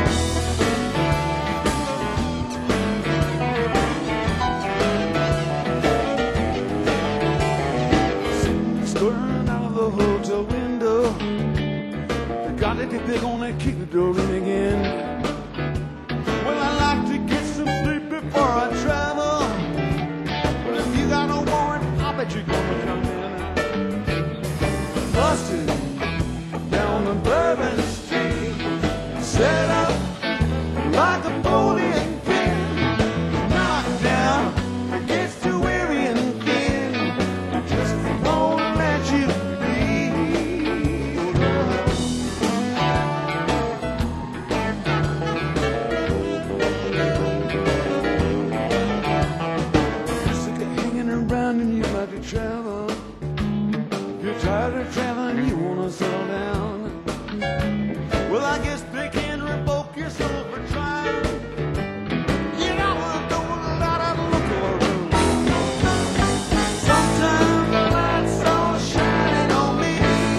Staring out of the hotel window. Got it if they're gonna kick the door in again. Well, I like to get some sleep before I travel. But if you got no warrant, I bet you're gonna come in. Busted down the Bourbon Street, set up like a bowling pin, knocked down, it gets too weary and thin, just won't let you be. You're sick of hanging around and you like to travel. You're tired of traveling, you wanna settle down. Well, I guess they can revoke your soul for trying. Get out of the door without a look around. Sometimes the lights all shining on me.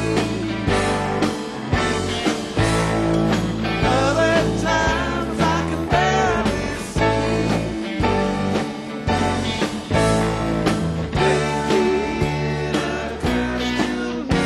Other times I can barely see. They feel a curse to me.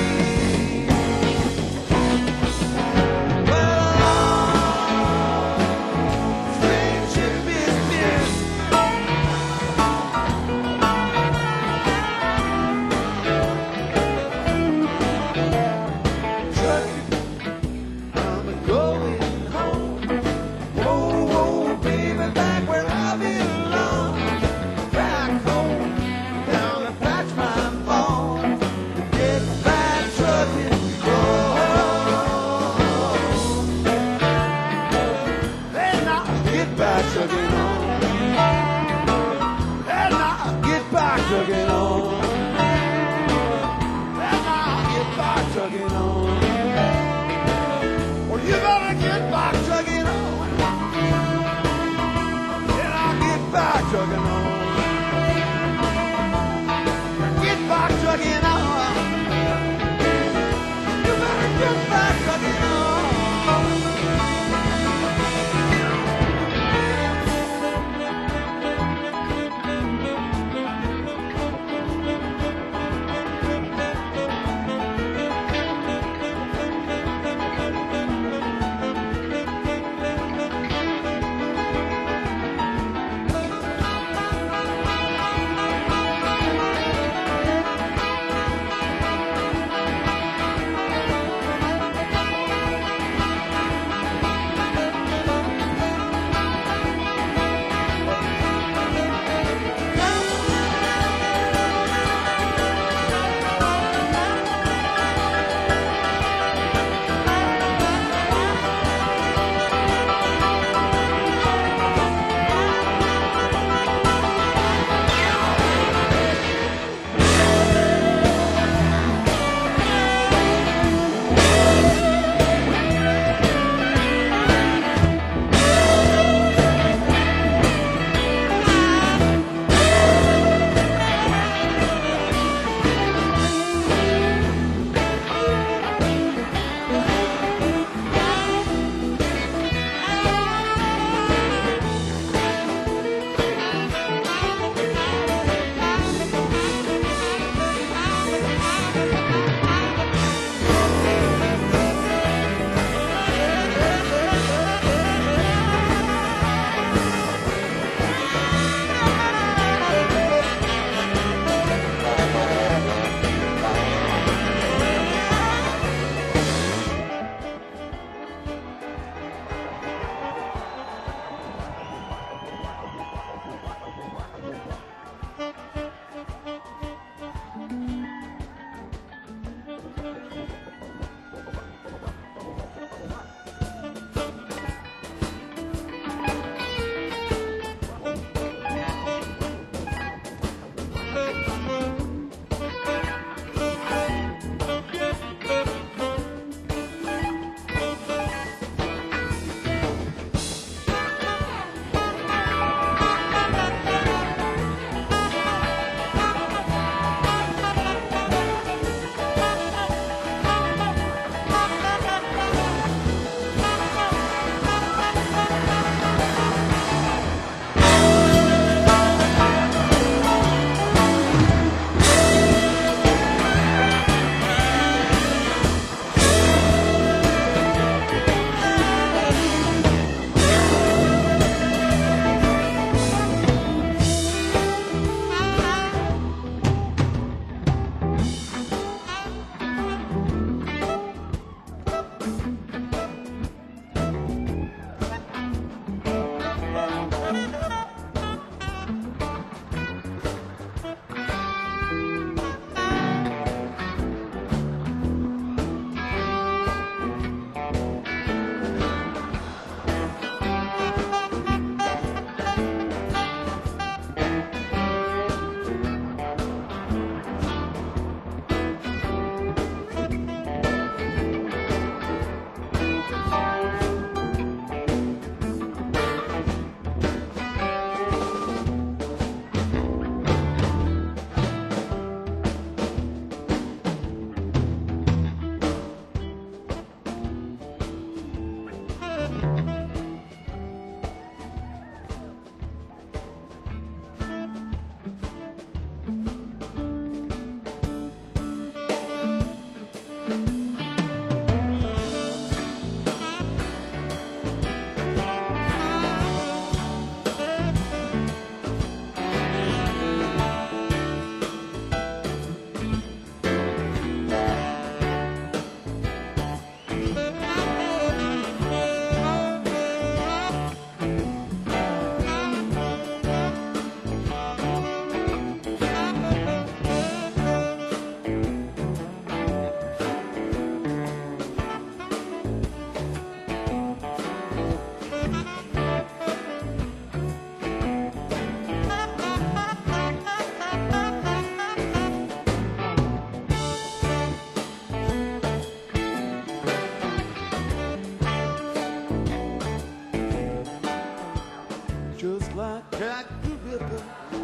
like Jack the Ripper,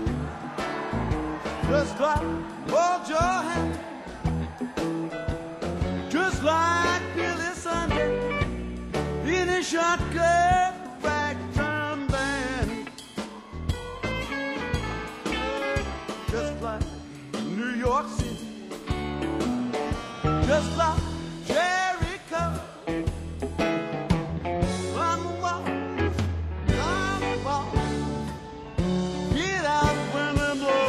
just like old Joe, just like Billy Sunday in a shotgun ragtime band, just like New York City, just like Jericho. On the wall, on the wall, get out when the blow.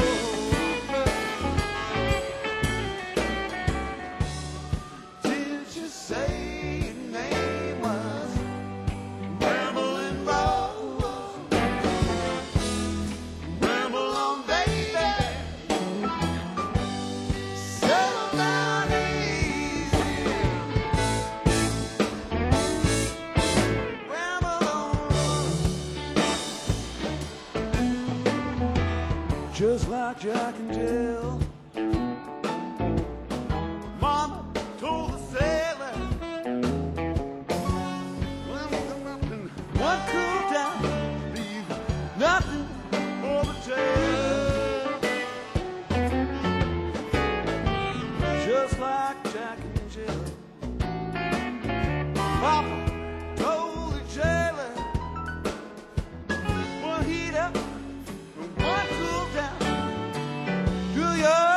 Did you say your name was Ramblin' Rose? Ramble on, baby. Settle down easy. Ramble on. Just like Jack and Jill, Mama told the sailor, one cool down, leave nothing for the tail. Just like Jack and Jill, Papa told the jailer, one heat up, one cool down, do your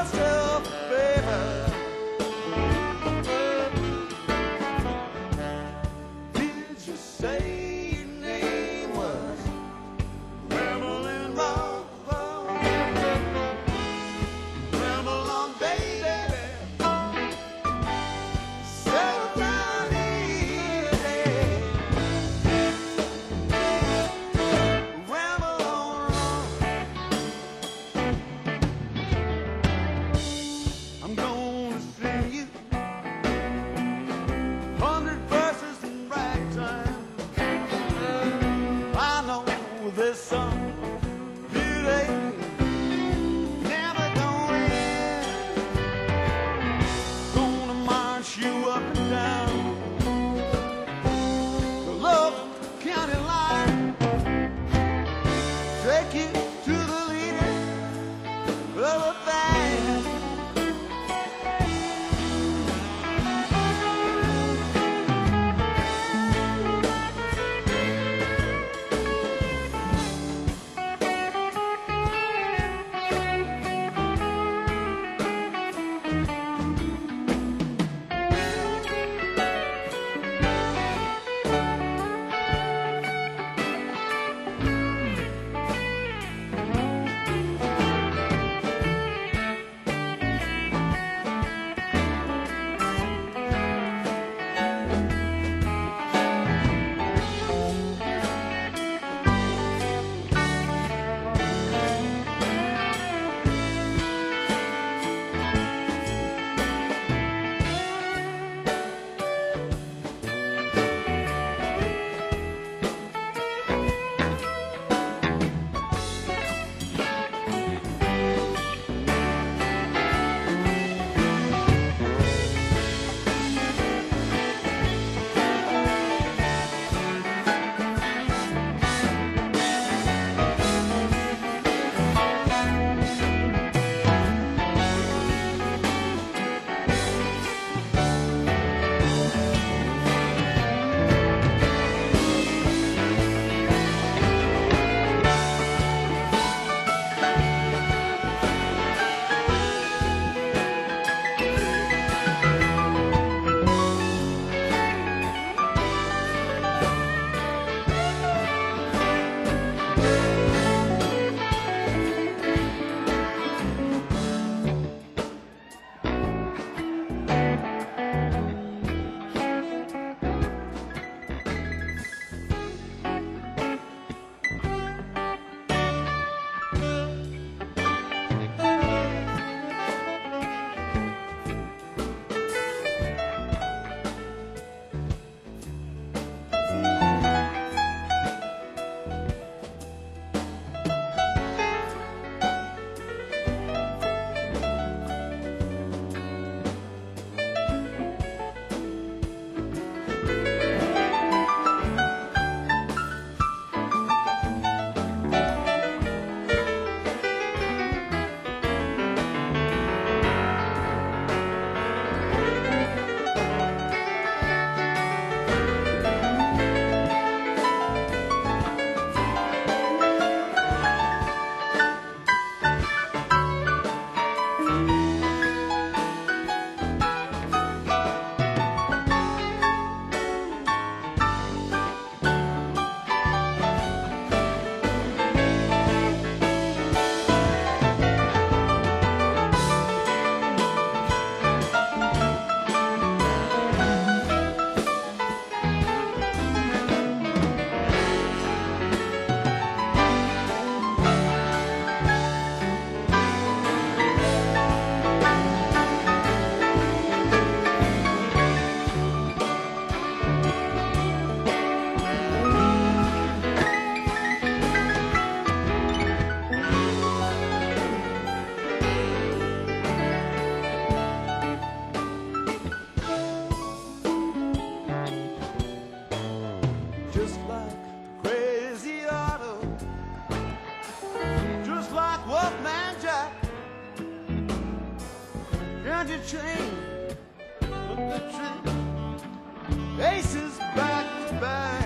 your train, but the train races back to back.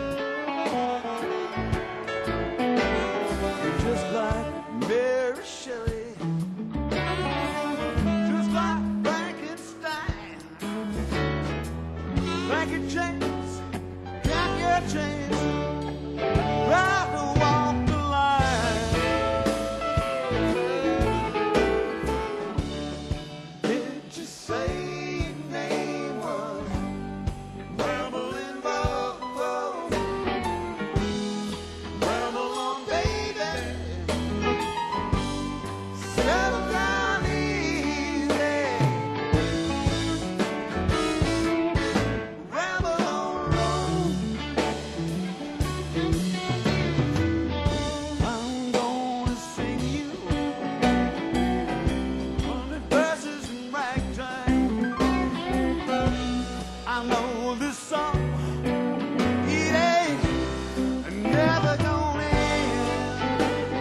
You're just like Mary Shelley, just like Frankenstein. Frankie James, got your chains, right to walk the line. Did you say your name was Rambling Bobo? Ramble on, baby. Settle down easy. Ramble on, road. I'm gonna sing you 100 verses in ragtime. I know this song, it ain't never gonna end.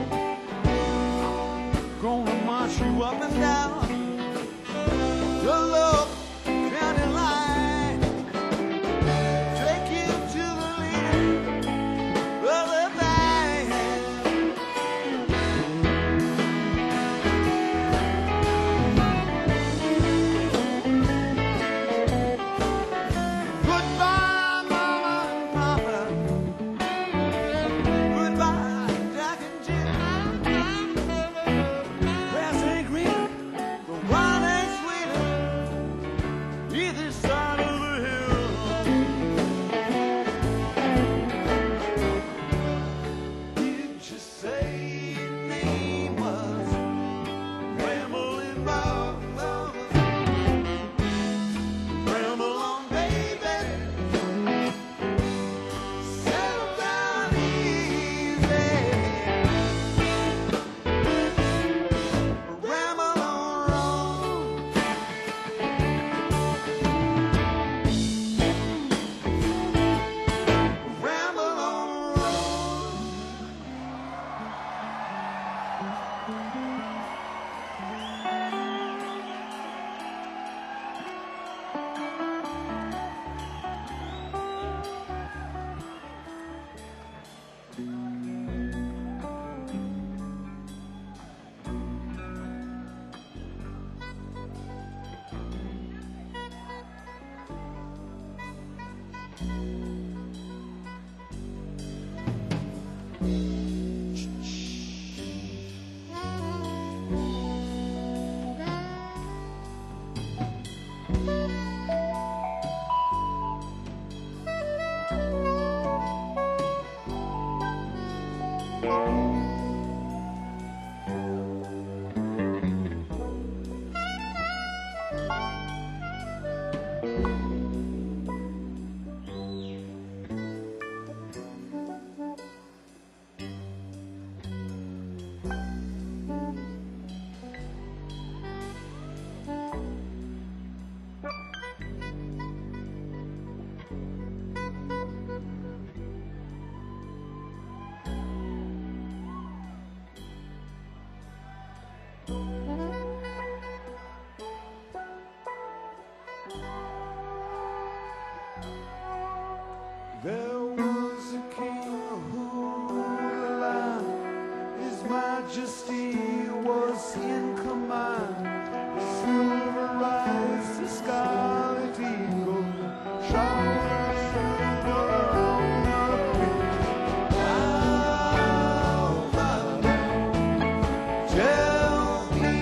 Gonna march you up and down the Love County line, take you to the leader of the band. Goodbye, Mama and Papa. Goodbye, Jack and Jill. Grass ain't greener, the wine ain't sweeter, either side of the hill. Did you say your name was Rambling Bobo? Ramble on, baby. Settle down easy. Ramble on, road. Ramble on, road. There was a king who ruled the land. His majesty was in command. Silver rise, the scarlet eagle, showers around the pitch. Now, mother, tell me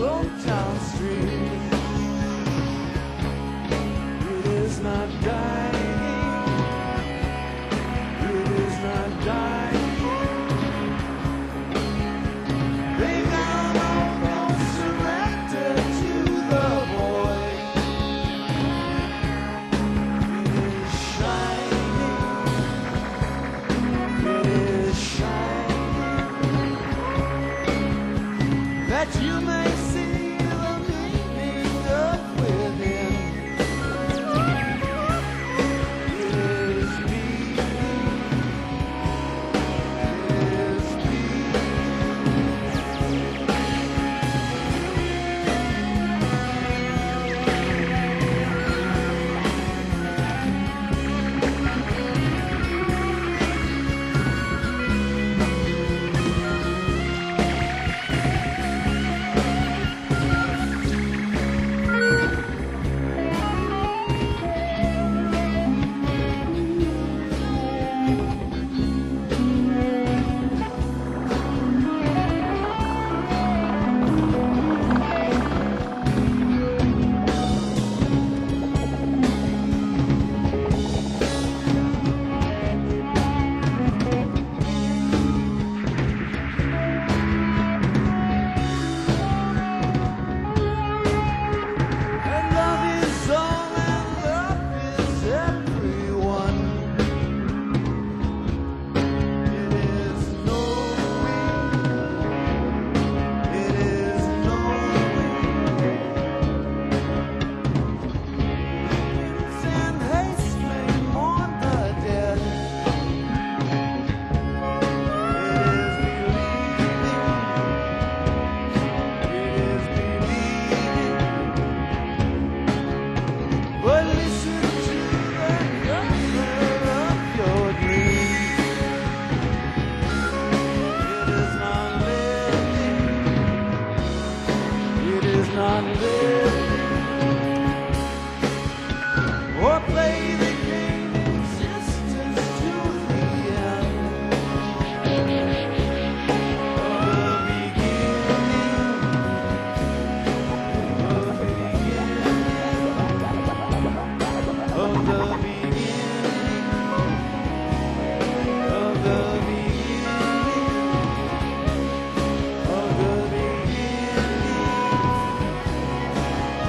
Broke down street. It is not dying. It is not dying. They got almost surrendered to the void. It is shining. It is shining. That you may see the meaning of within. It is beating. It is beating. And love is all and love is everyone. It is knowing. It is knowing. And haste may mourn the dead. It is believing. It is believing. But listen to the thunder of your dreams. It is not living. It is not living. Or play the game existence to the end. Of the beginning. Of the beginning. Of the beginning, of the beginning, of the beginning,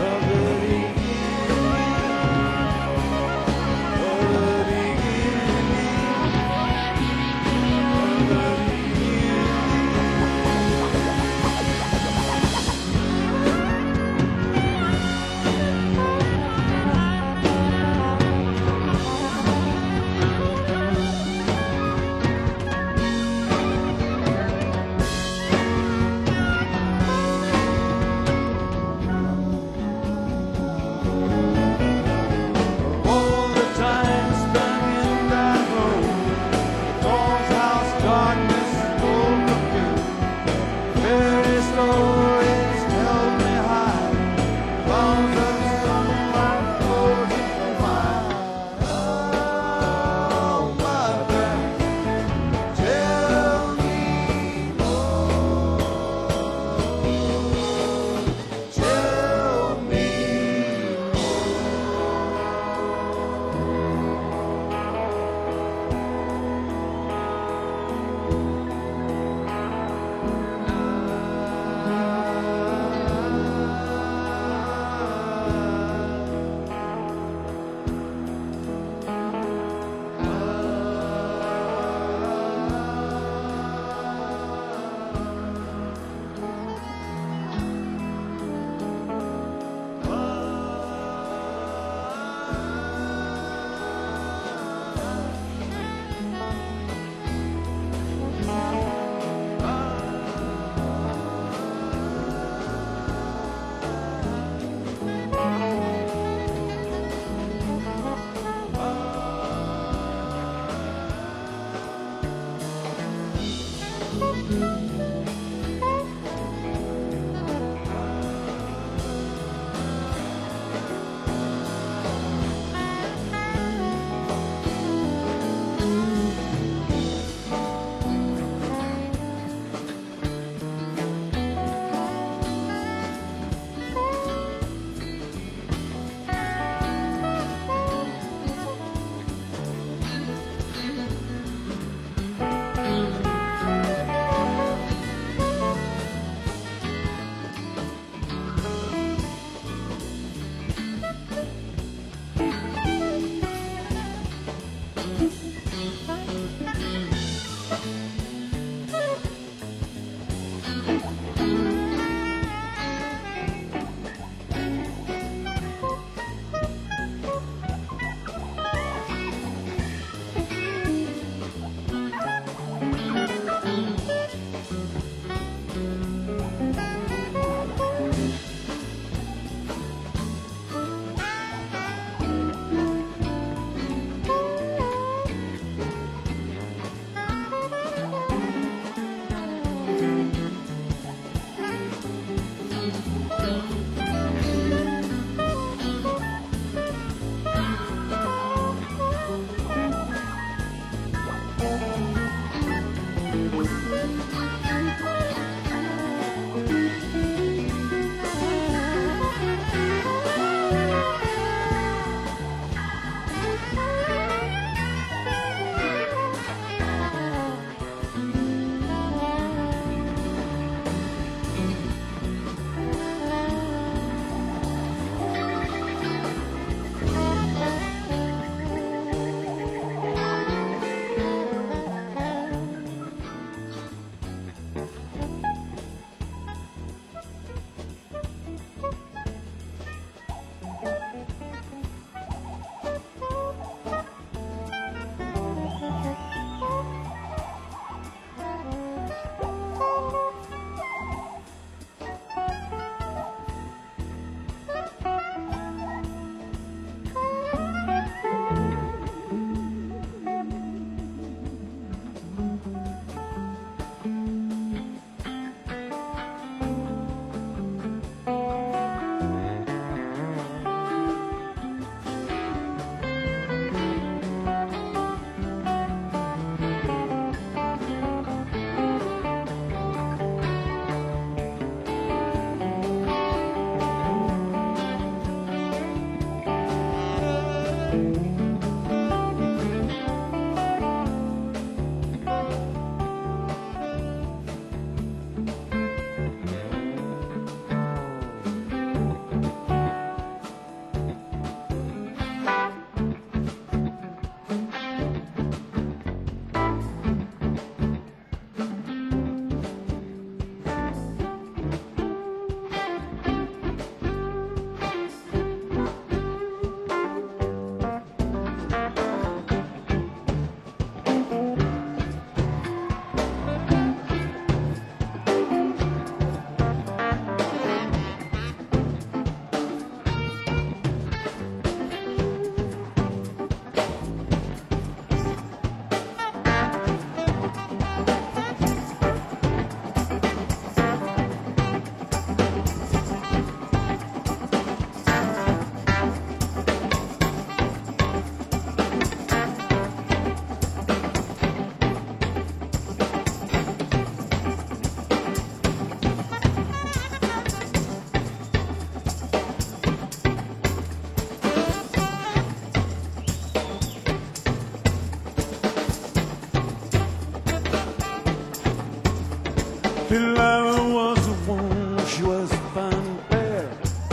Delilah was a woman, she was fine and fair.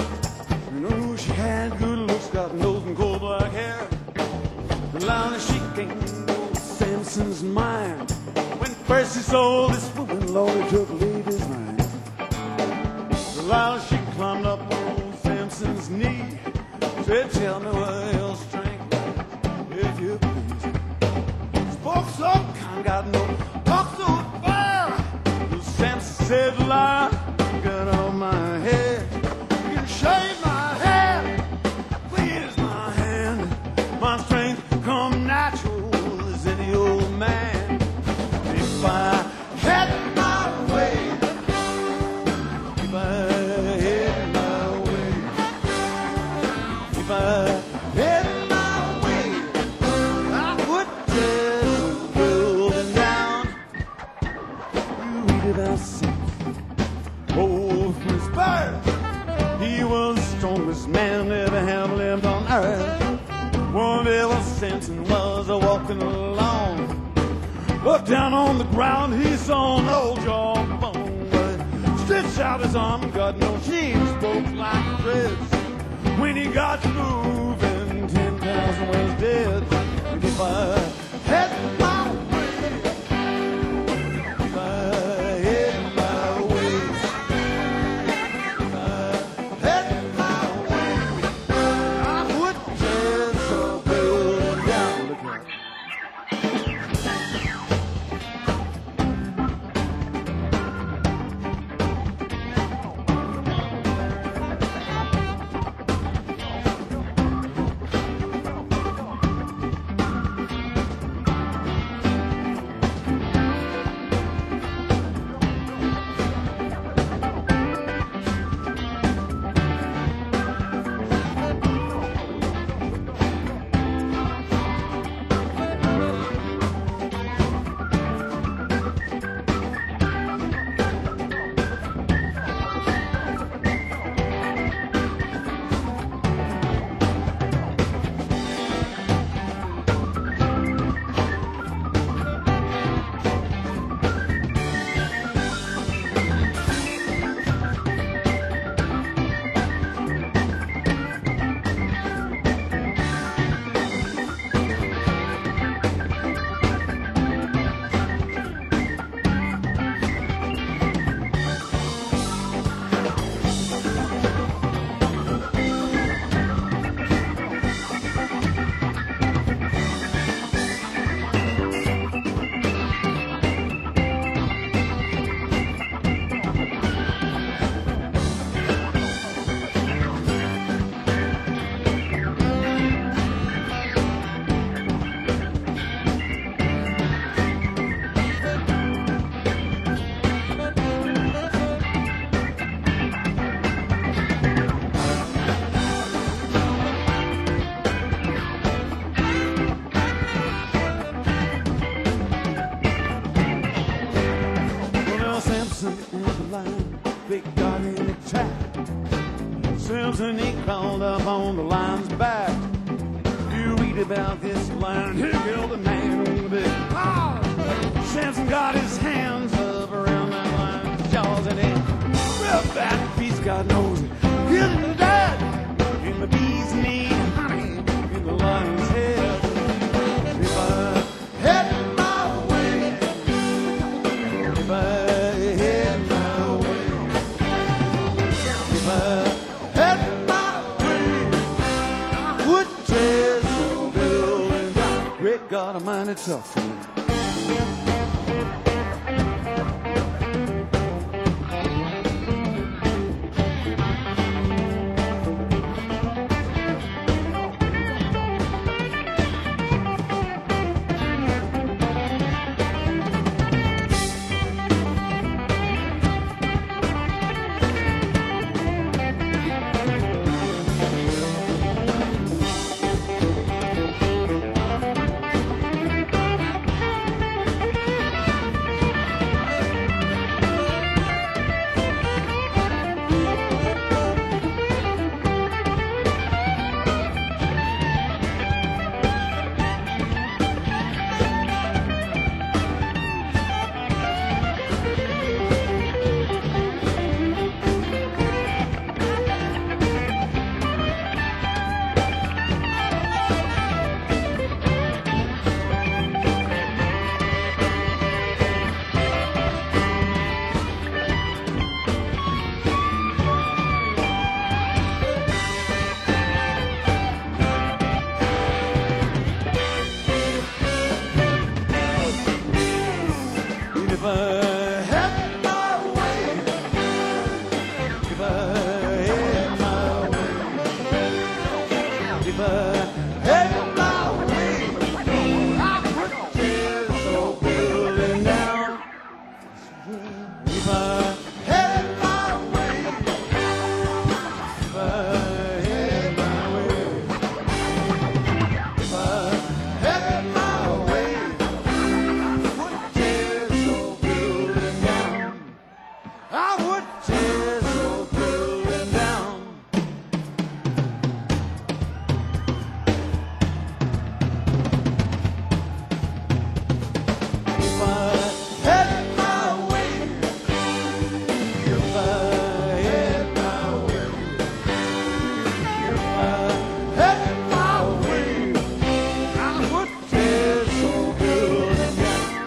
You know she had good looks, got nose and coal black hair. Delilah, she gained old Samson's mind. When first he saw this woman, Lord, it took Lady's mind. Delilah, she climbed up on old Samson's knee. Said, tell me where your strength lies, if you please. Spoke so kind, got no talk so far. Samson said, Delilah, get on my head. You can shave my hair, please my hand. My strength come natural as any old man. If I had my way, if I had my way, if I had my way, I would tear the building down. You read about Samson, oh, from his birth, he was the strongest man ever have lived on earth. One day when Samson was a-walking along, looked down on the ground, he saw an old jawbone. Stretched out his arm, God knows he spoke like threads. When he got to moving, 10,000 was dead. And if I had my way, if I had my way, if I had my way, I would tear the building down. Look at it. Simpson, he crawled up on the lion's back. You read about this lion, he killed a man with a big paw. Simpson got his hands up around that lion's jaws and he ripped that beast, God knows it. Killed him dead in the bee's knee, honey, in the lion's head. If I had my way, if I had my way, if I had my way, I would tear the building down. Great God Almighty, tough for me. If I had my way, if I had my way, if I had my way, I would tear the building down. If I had my way, if I had my way, if I had my way, I would tear the building down. If I had my way, if I had my way, if I had my way, I would tear the building down.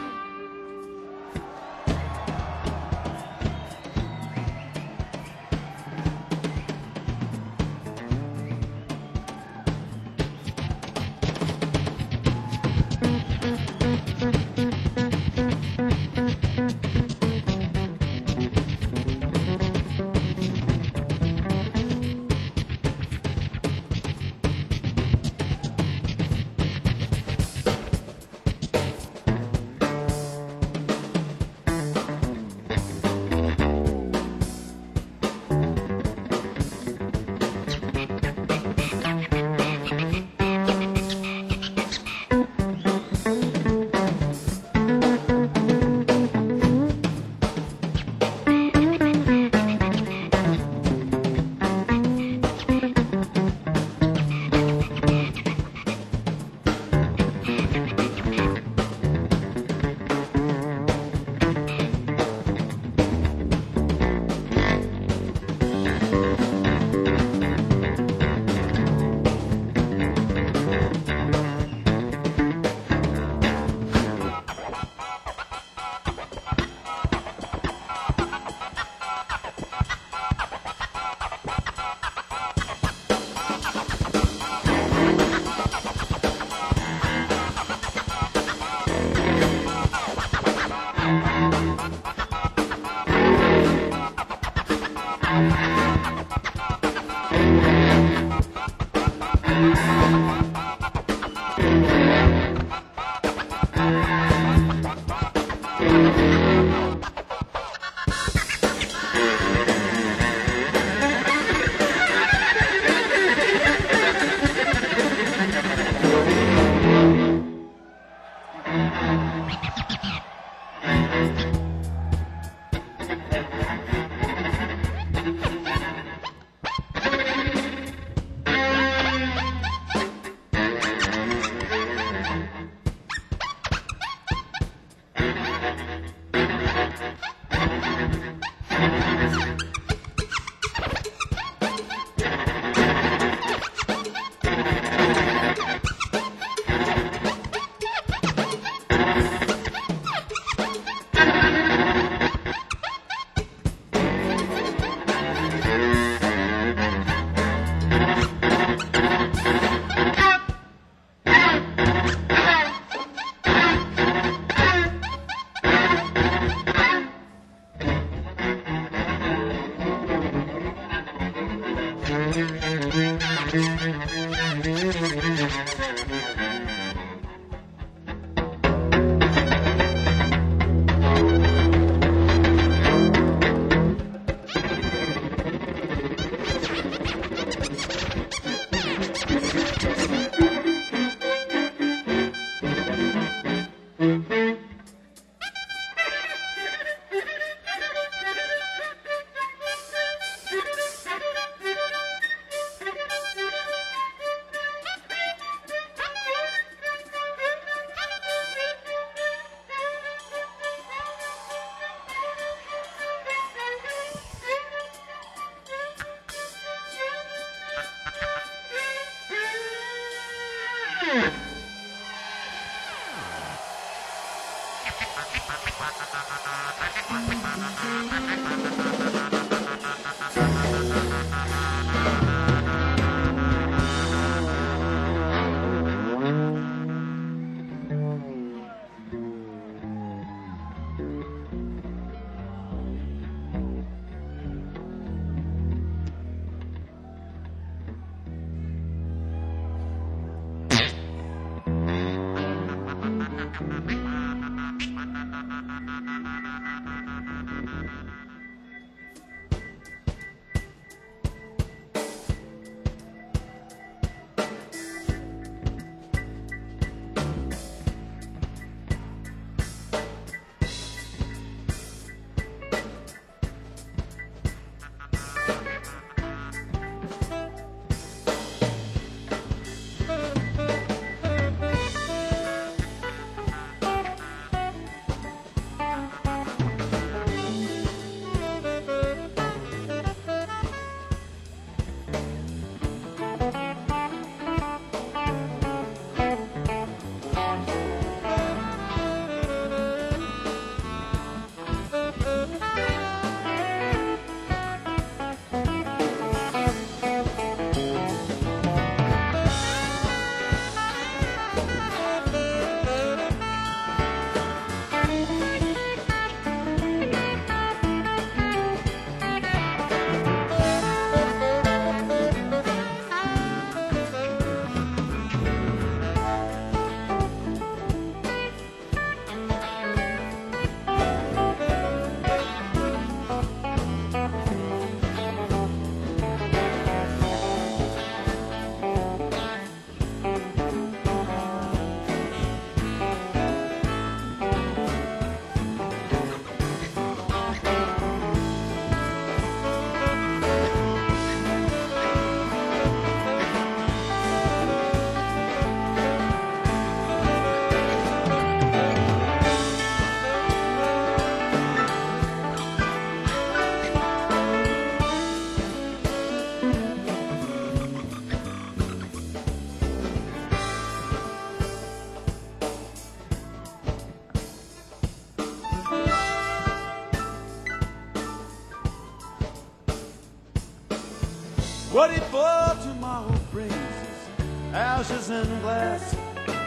What if for tomorrow brings us ashes and glass?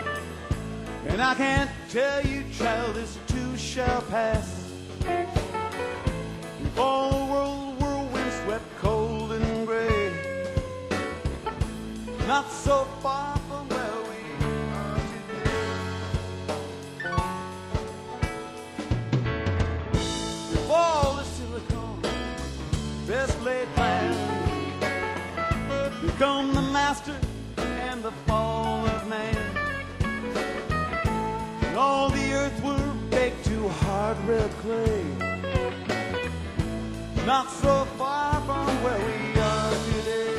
And I can't tell you, child, this too shall pass. Before the world whirlwind swept cold and gray, not so far from where we are today. Before the silicon best laid plan become the master and the fall of man, and all the earth were baked to hard red clay, not so far from where we are today.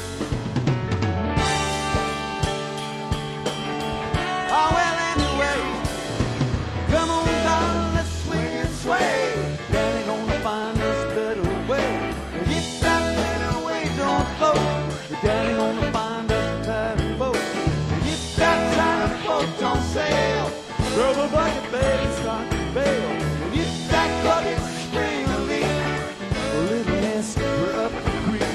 Oh, well, anyway, come on down, let's swing and sway. Daddy gonna find us a better way. If that better way don't float, Daddy gonna find us a tighter boat. If that tighter boat don't sail, throw the bucket, baby, start to bail. And if that bucket's spring a leak, a little nest, we're up the creek.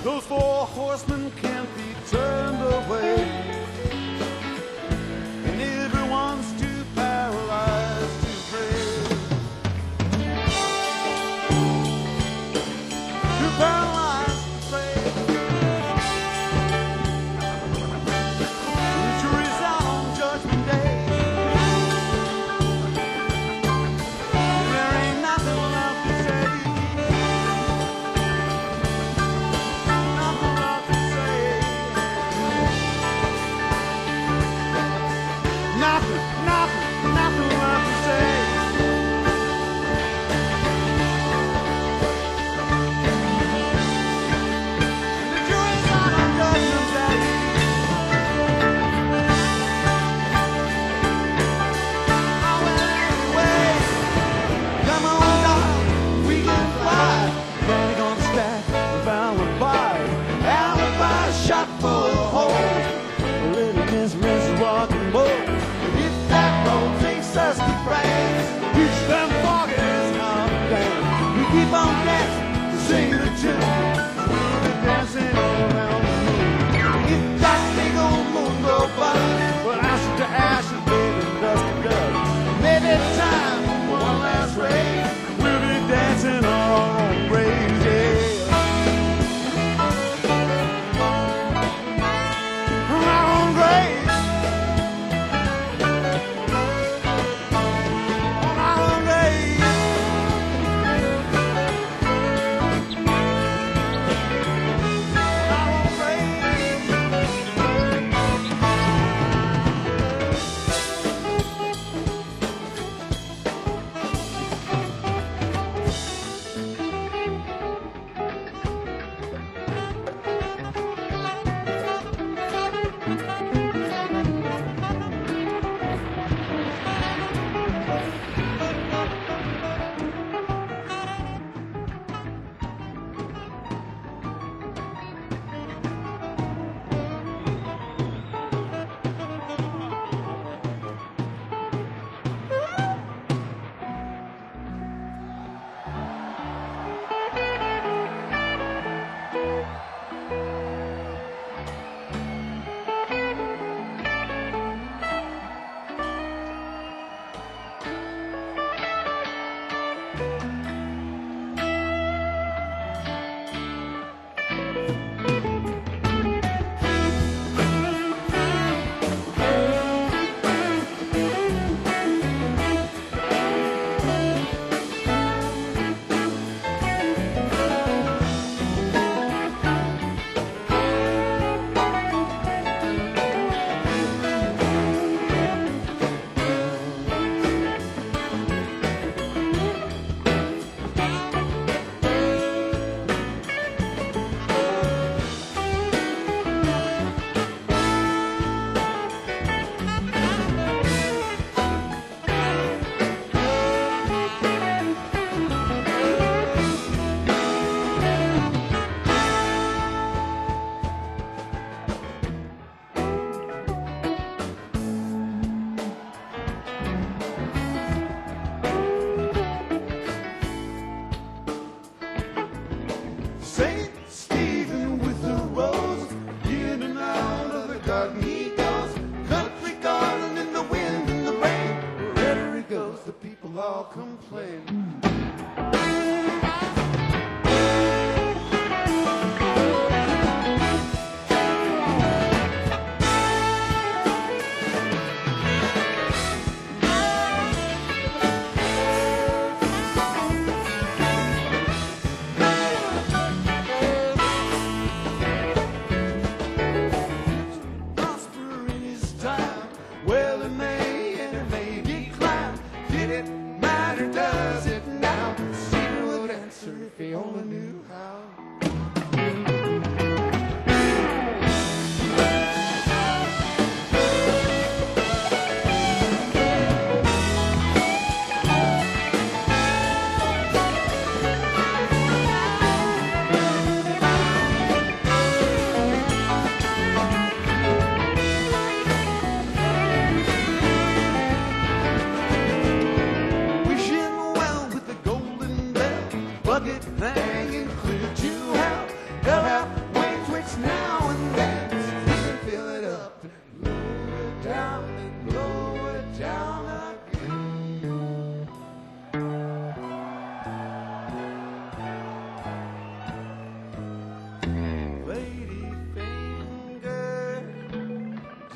Those four horsemen can't be turned away, and everyone's too paralyzed to pray. Too paralyzed to pray. Jury's out on Judgment Day. There ain't nothing left to say. Nothing left to say.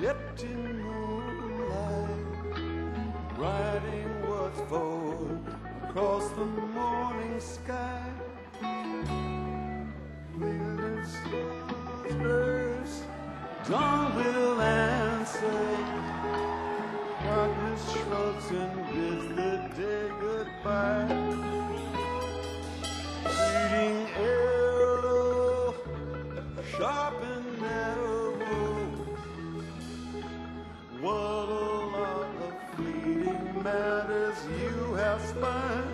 setting moonlight, riding what's forward across the morning sky. Fleeting stars burst, dawn will answer. Darkness shrugs and bids the day goodbye. Fleeting arrow, sharp and narrow. What a lot of fleeting matters you have spun.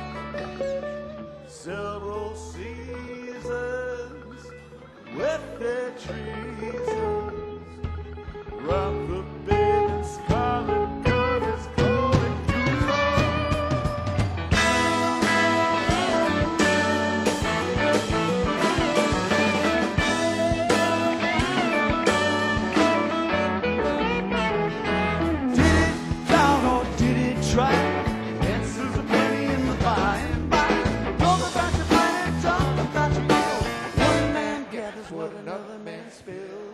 Several seasons with their treasons. Rock the bed and scarlet gun is calling through Did it down or did it try? Answers are plenty in the by and by. Talk about your planet, talk about your bill. One man gathers what another man spills.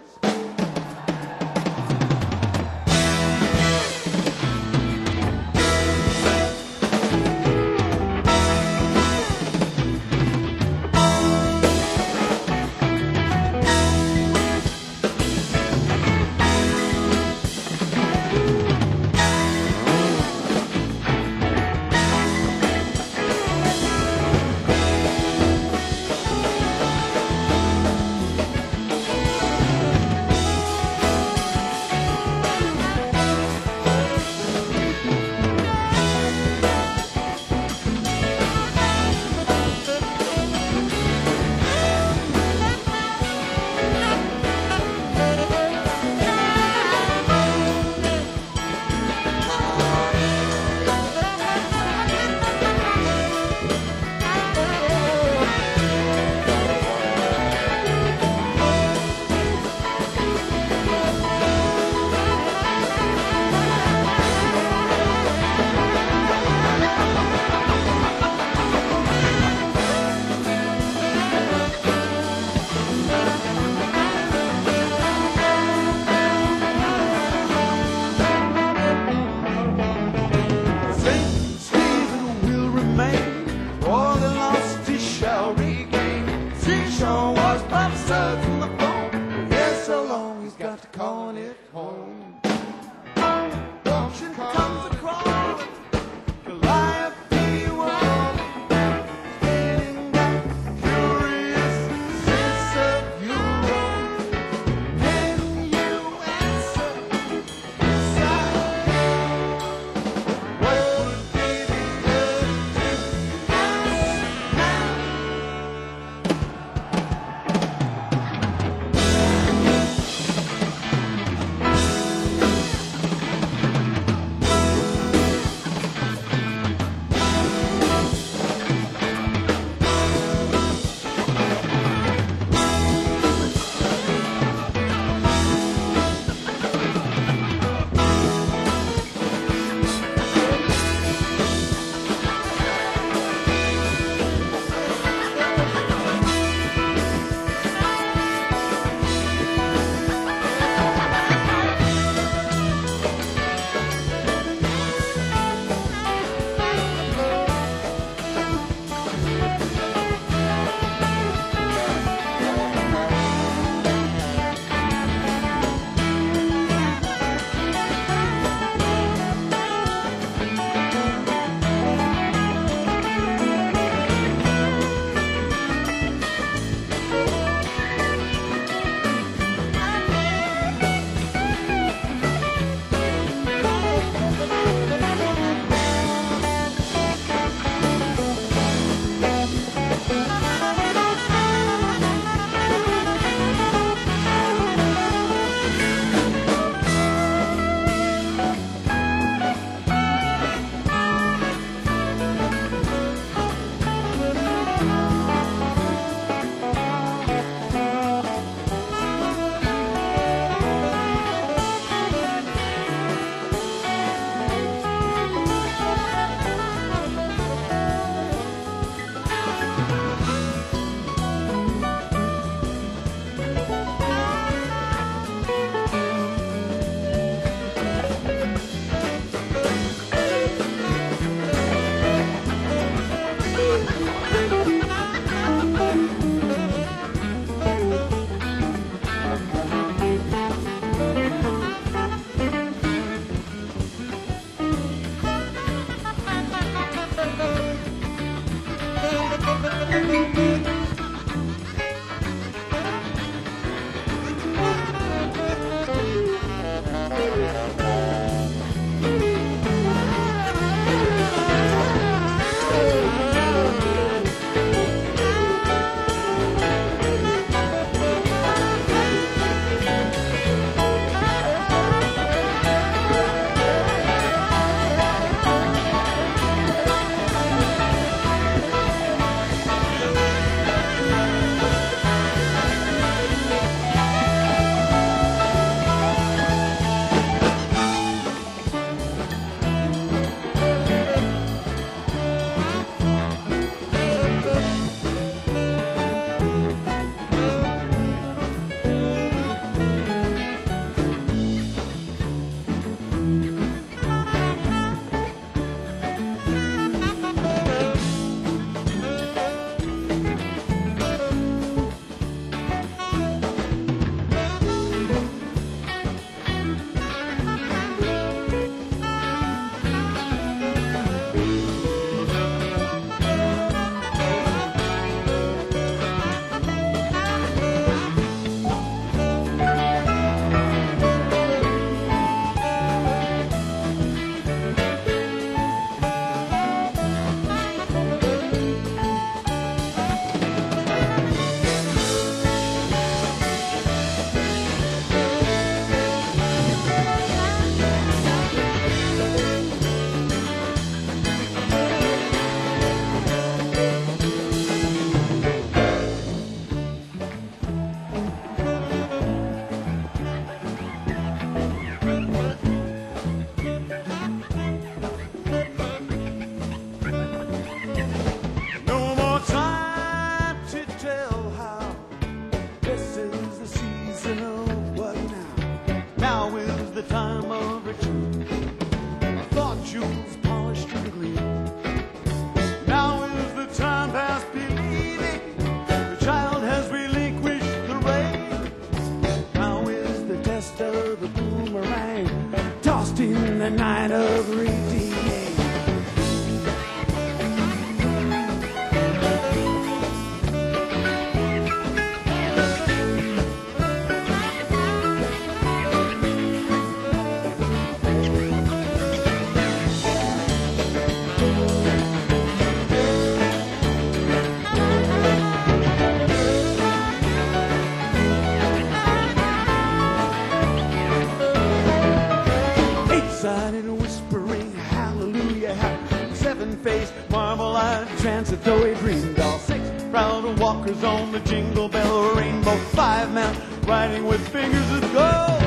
transitory dream doll. 6 proud walkers on the Jingle Bell Rainbow. 5 men riding with fingers of gold.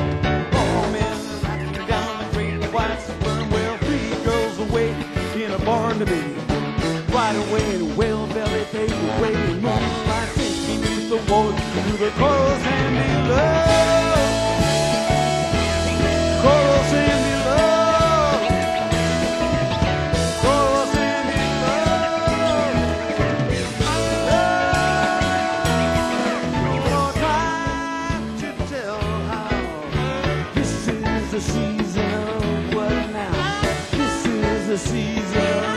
4 men racking down the great white sperm whale. 3 girls away in a barn to be. Right away in a whale-belly paper way. Moonlight sinking beneath the water through the coral sandy love. Coral sandy love. Coral sandy love. Love. Trying to tell how this is the season of what now? This is the season.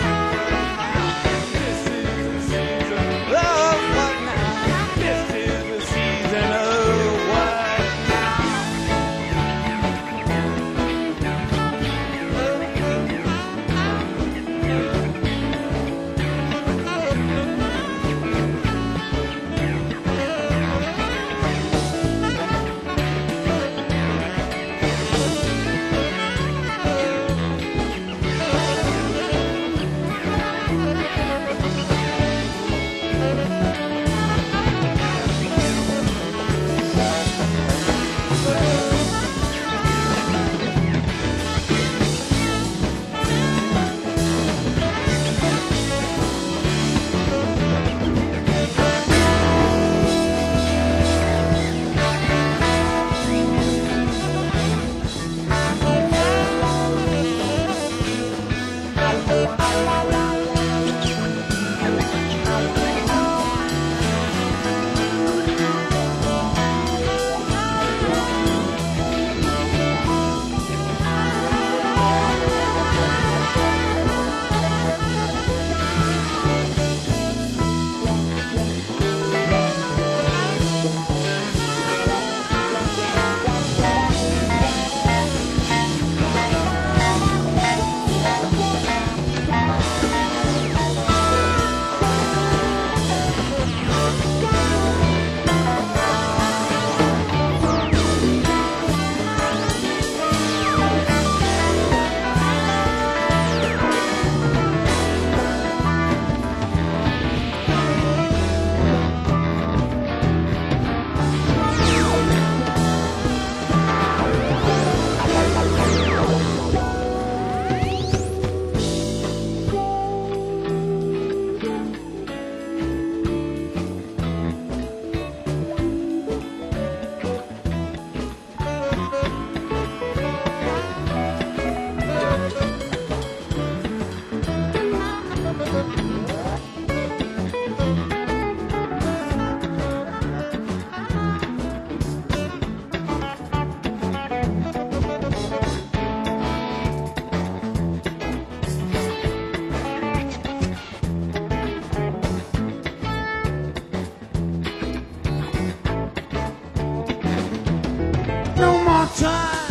no more time.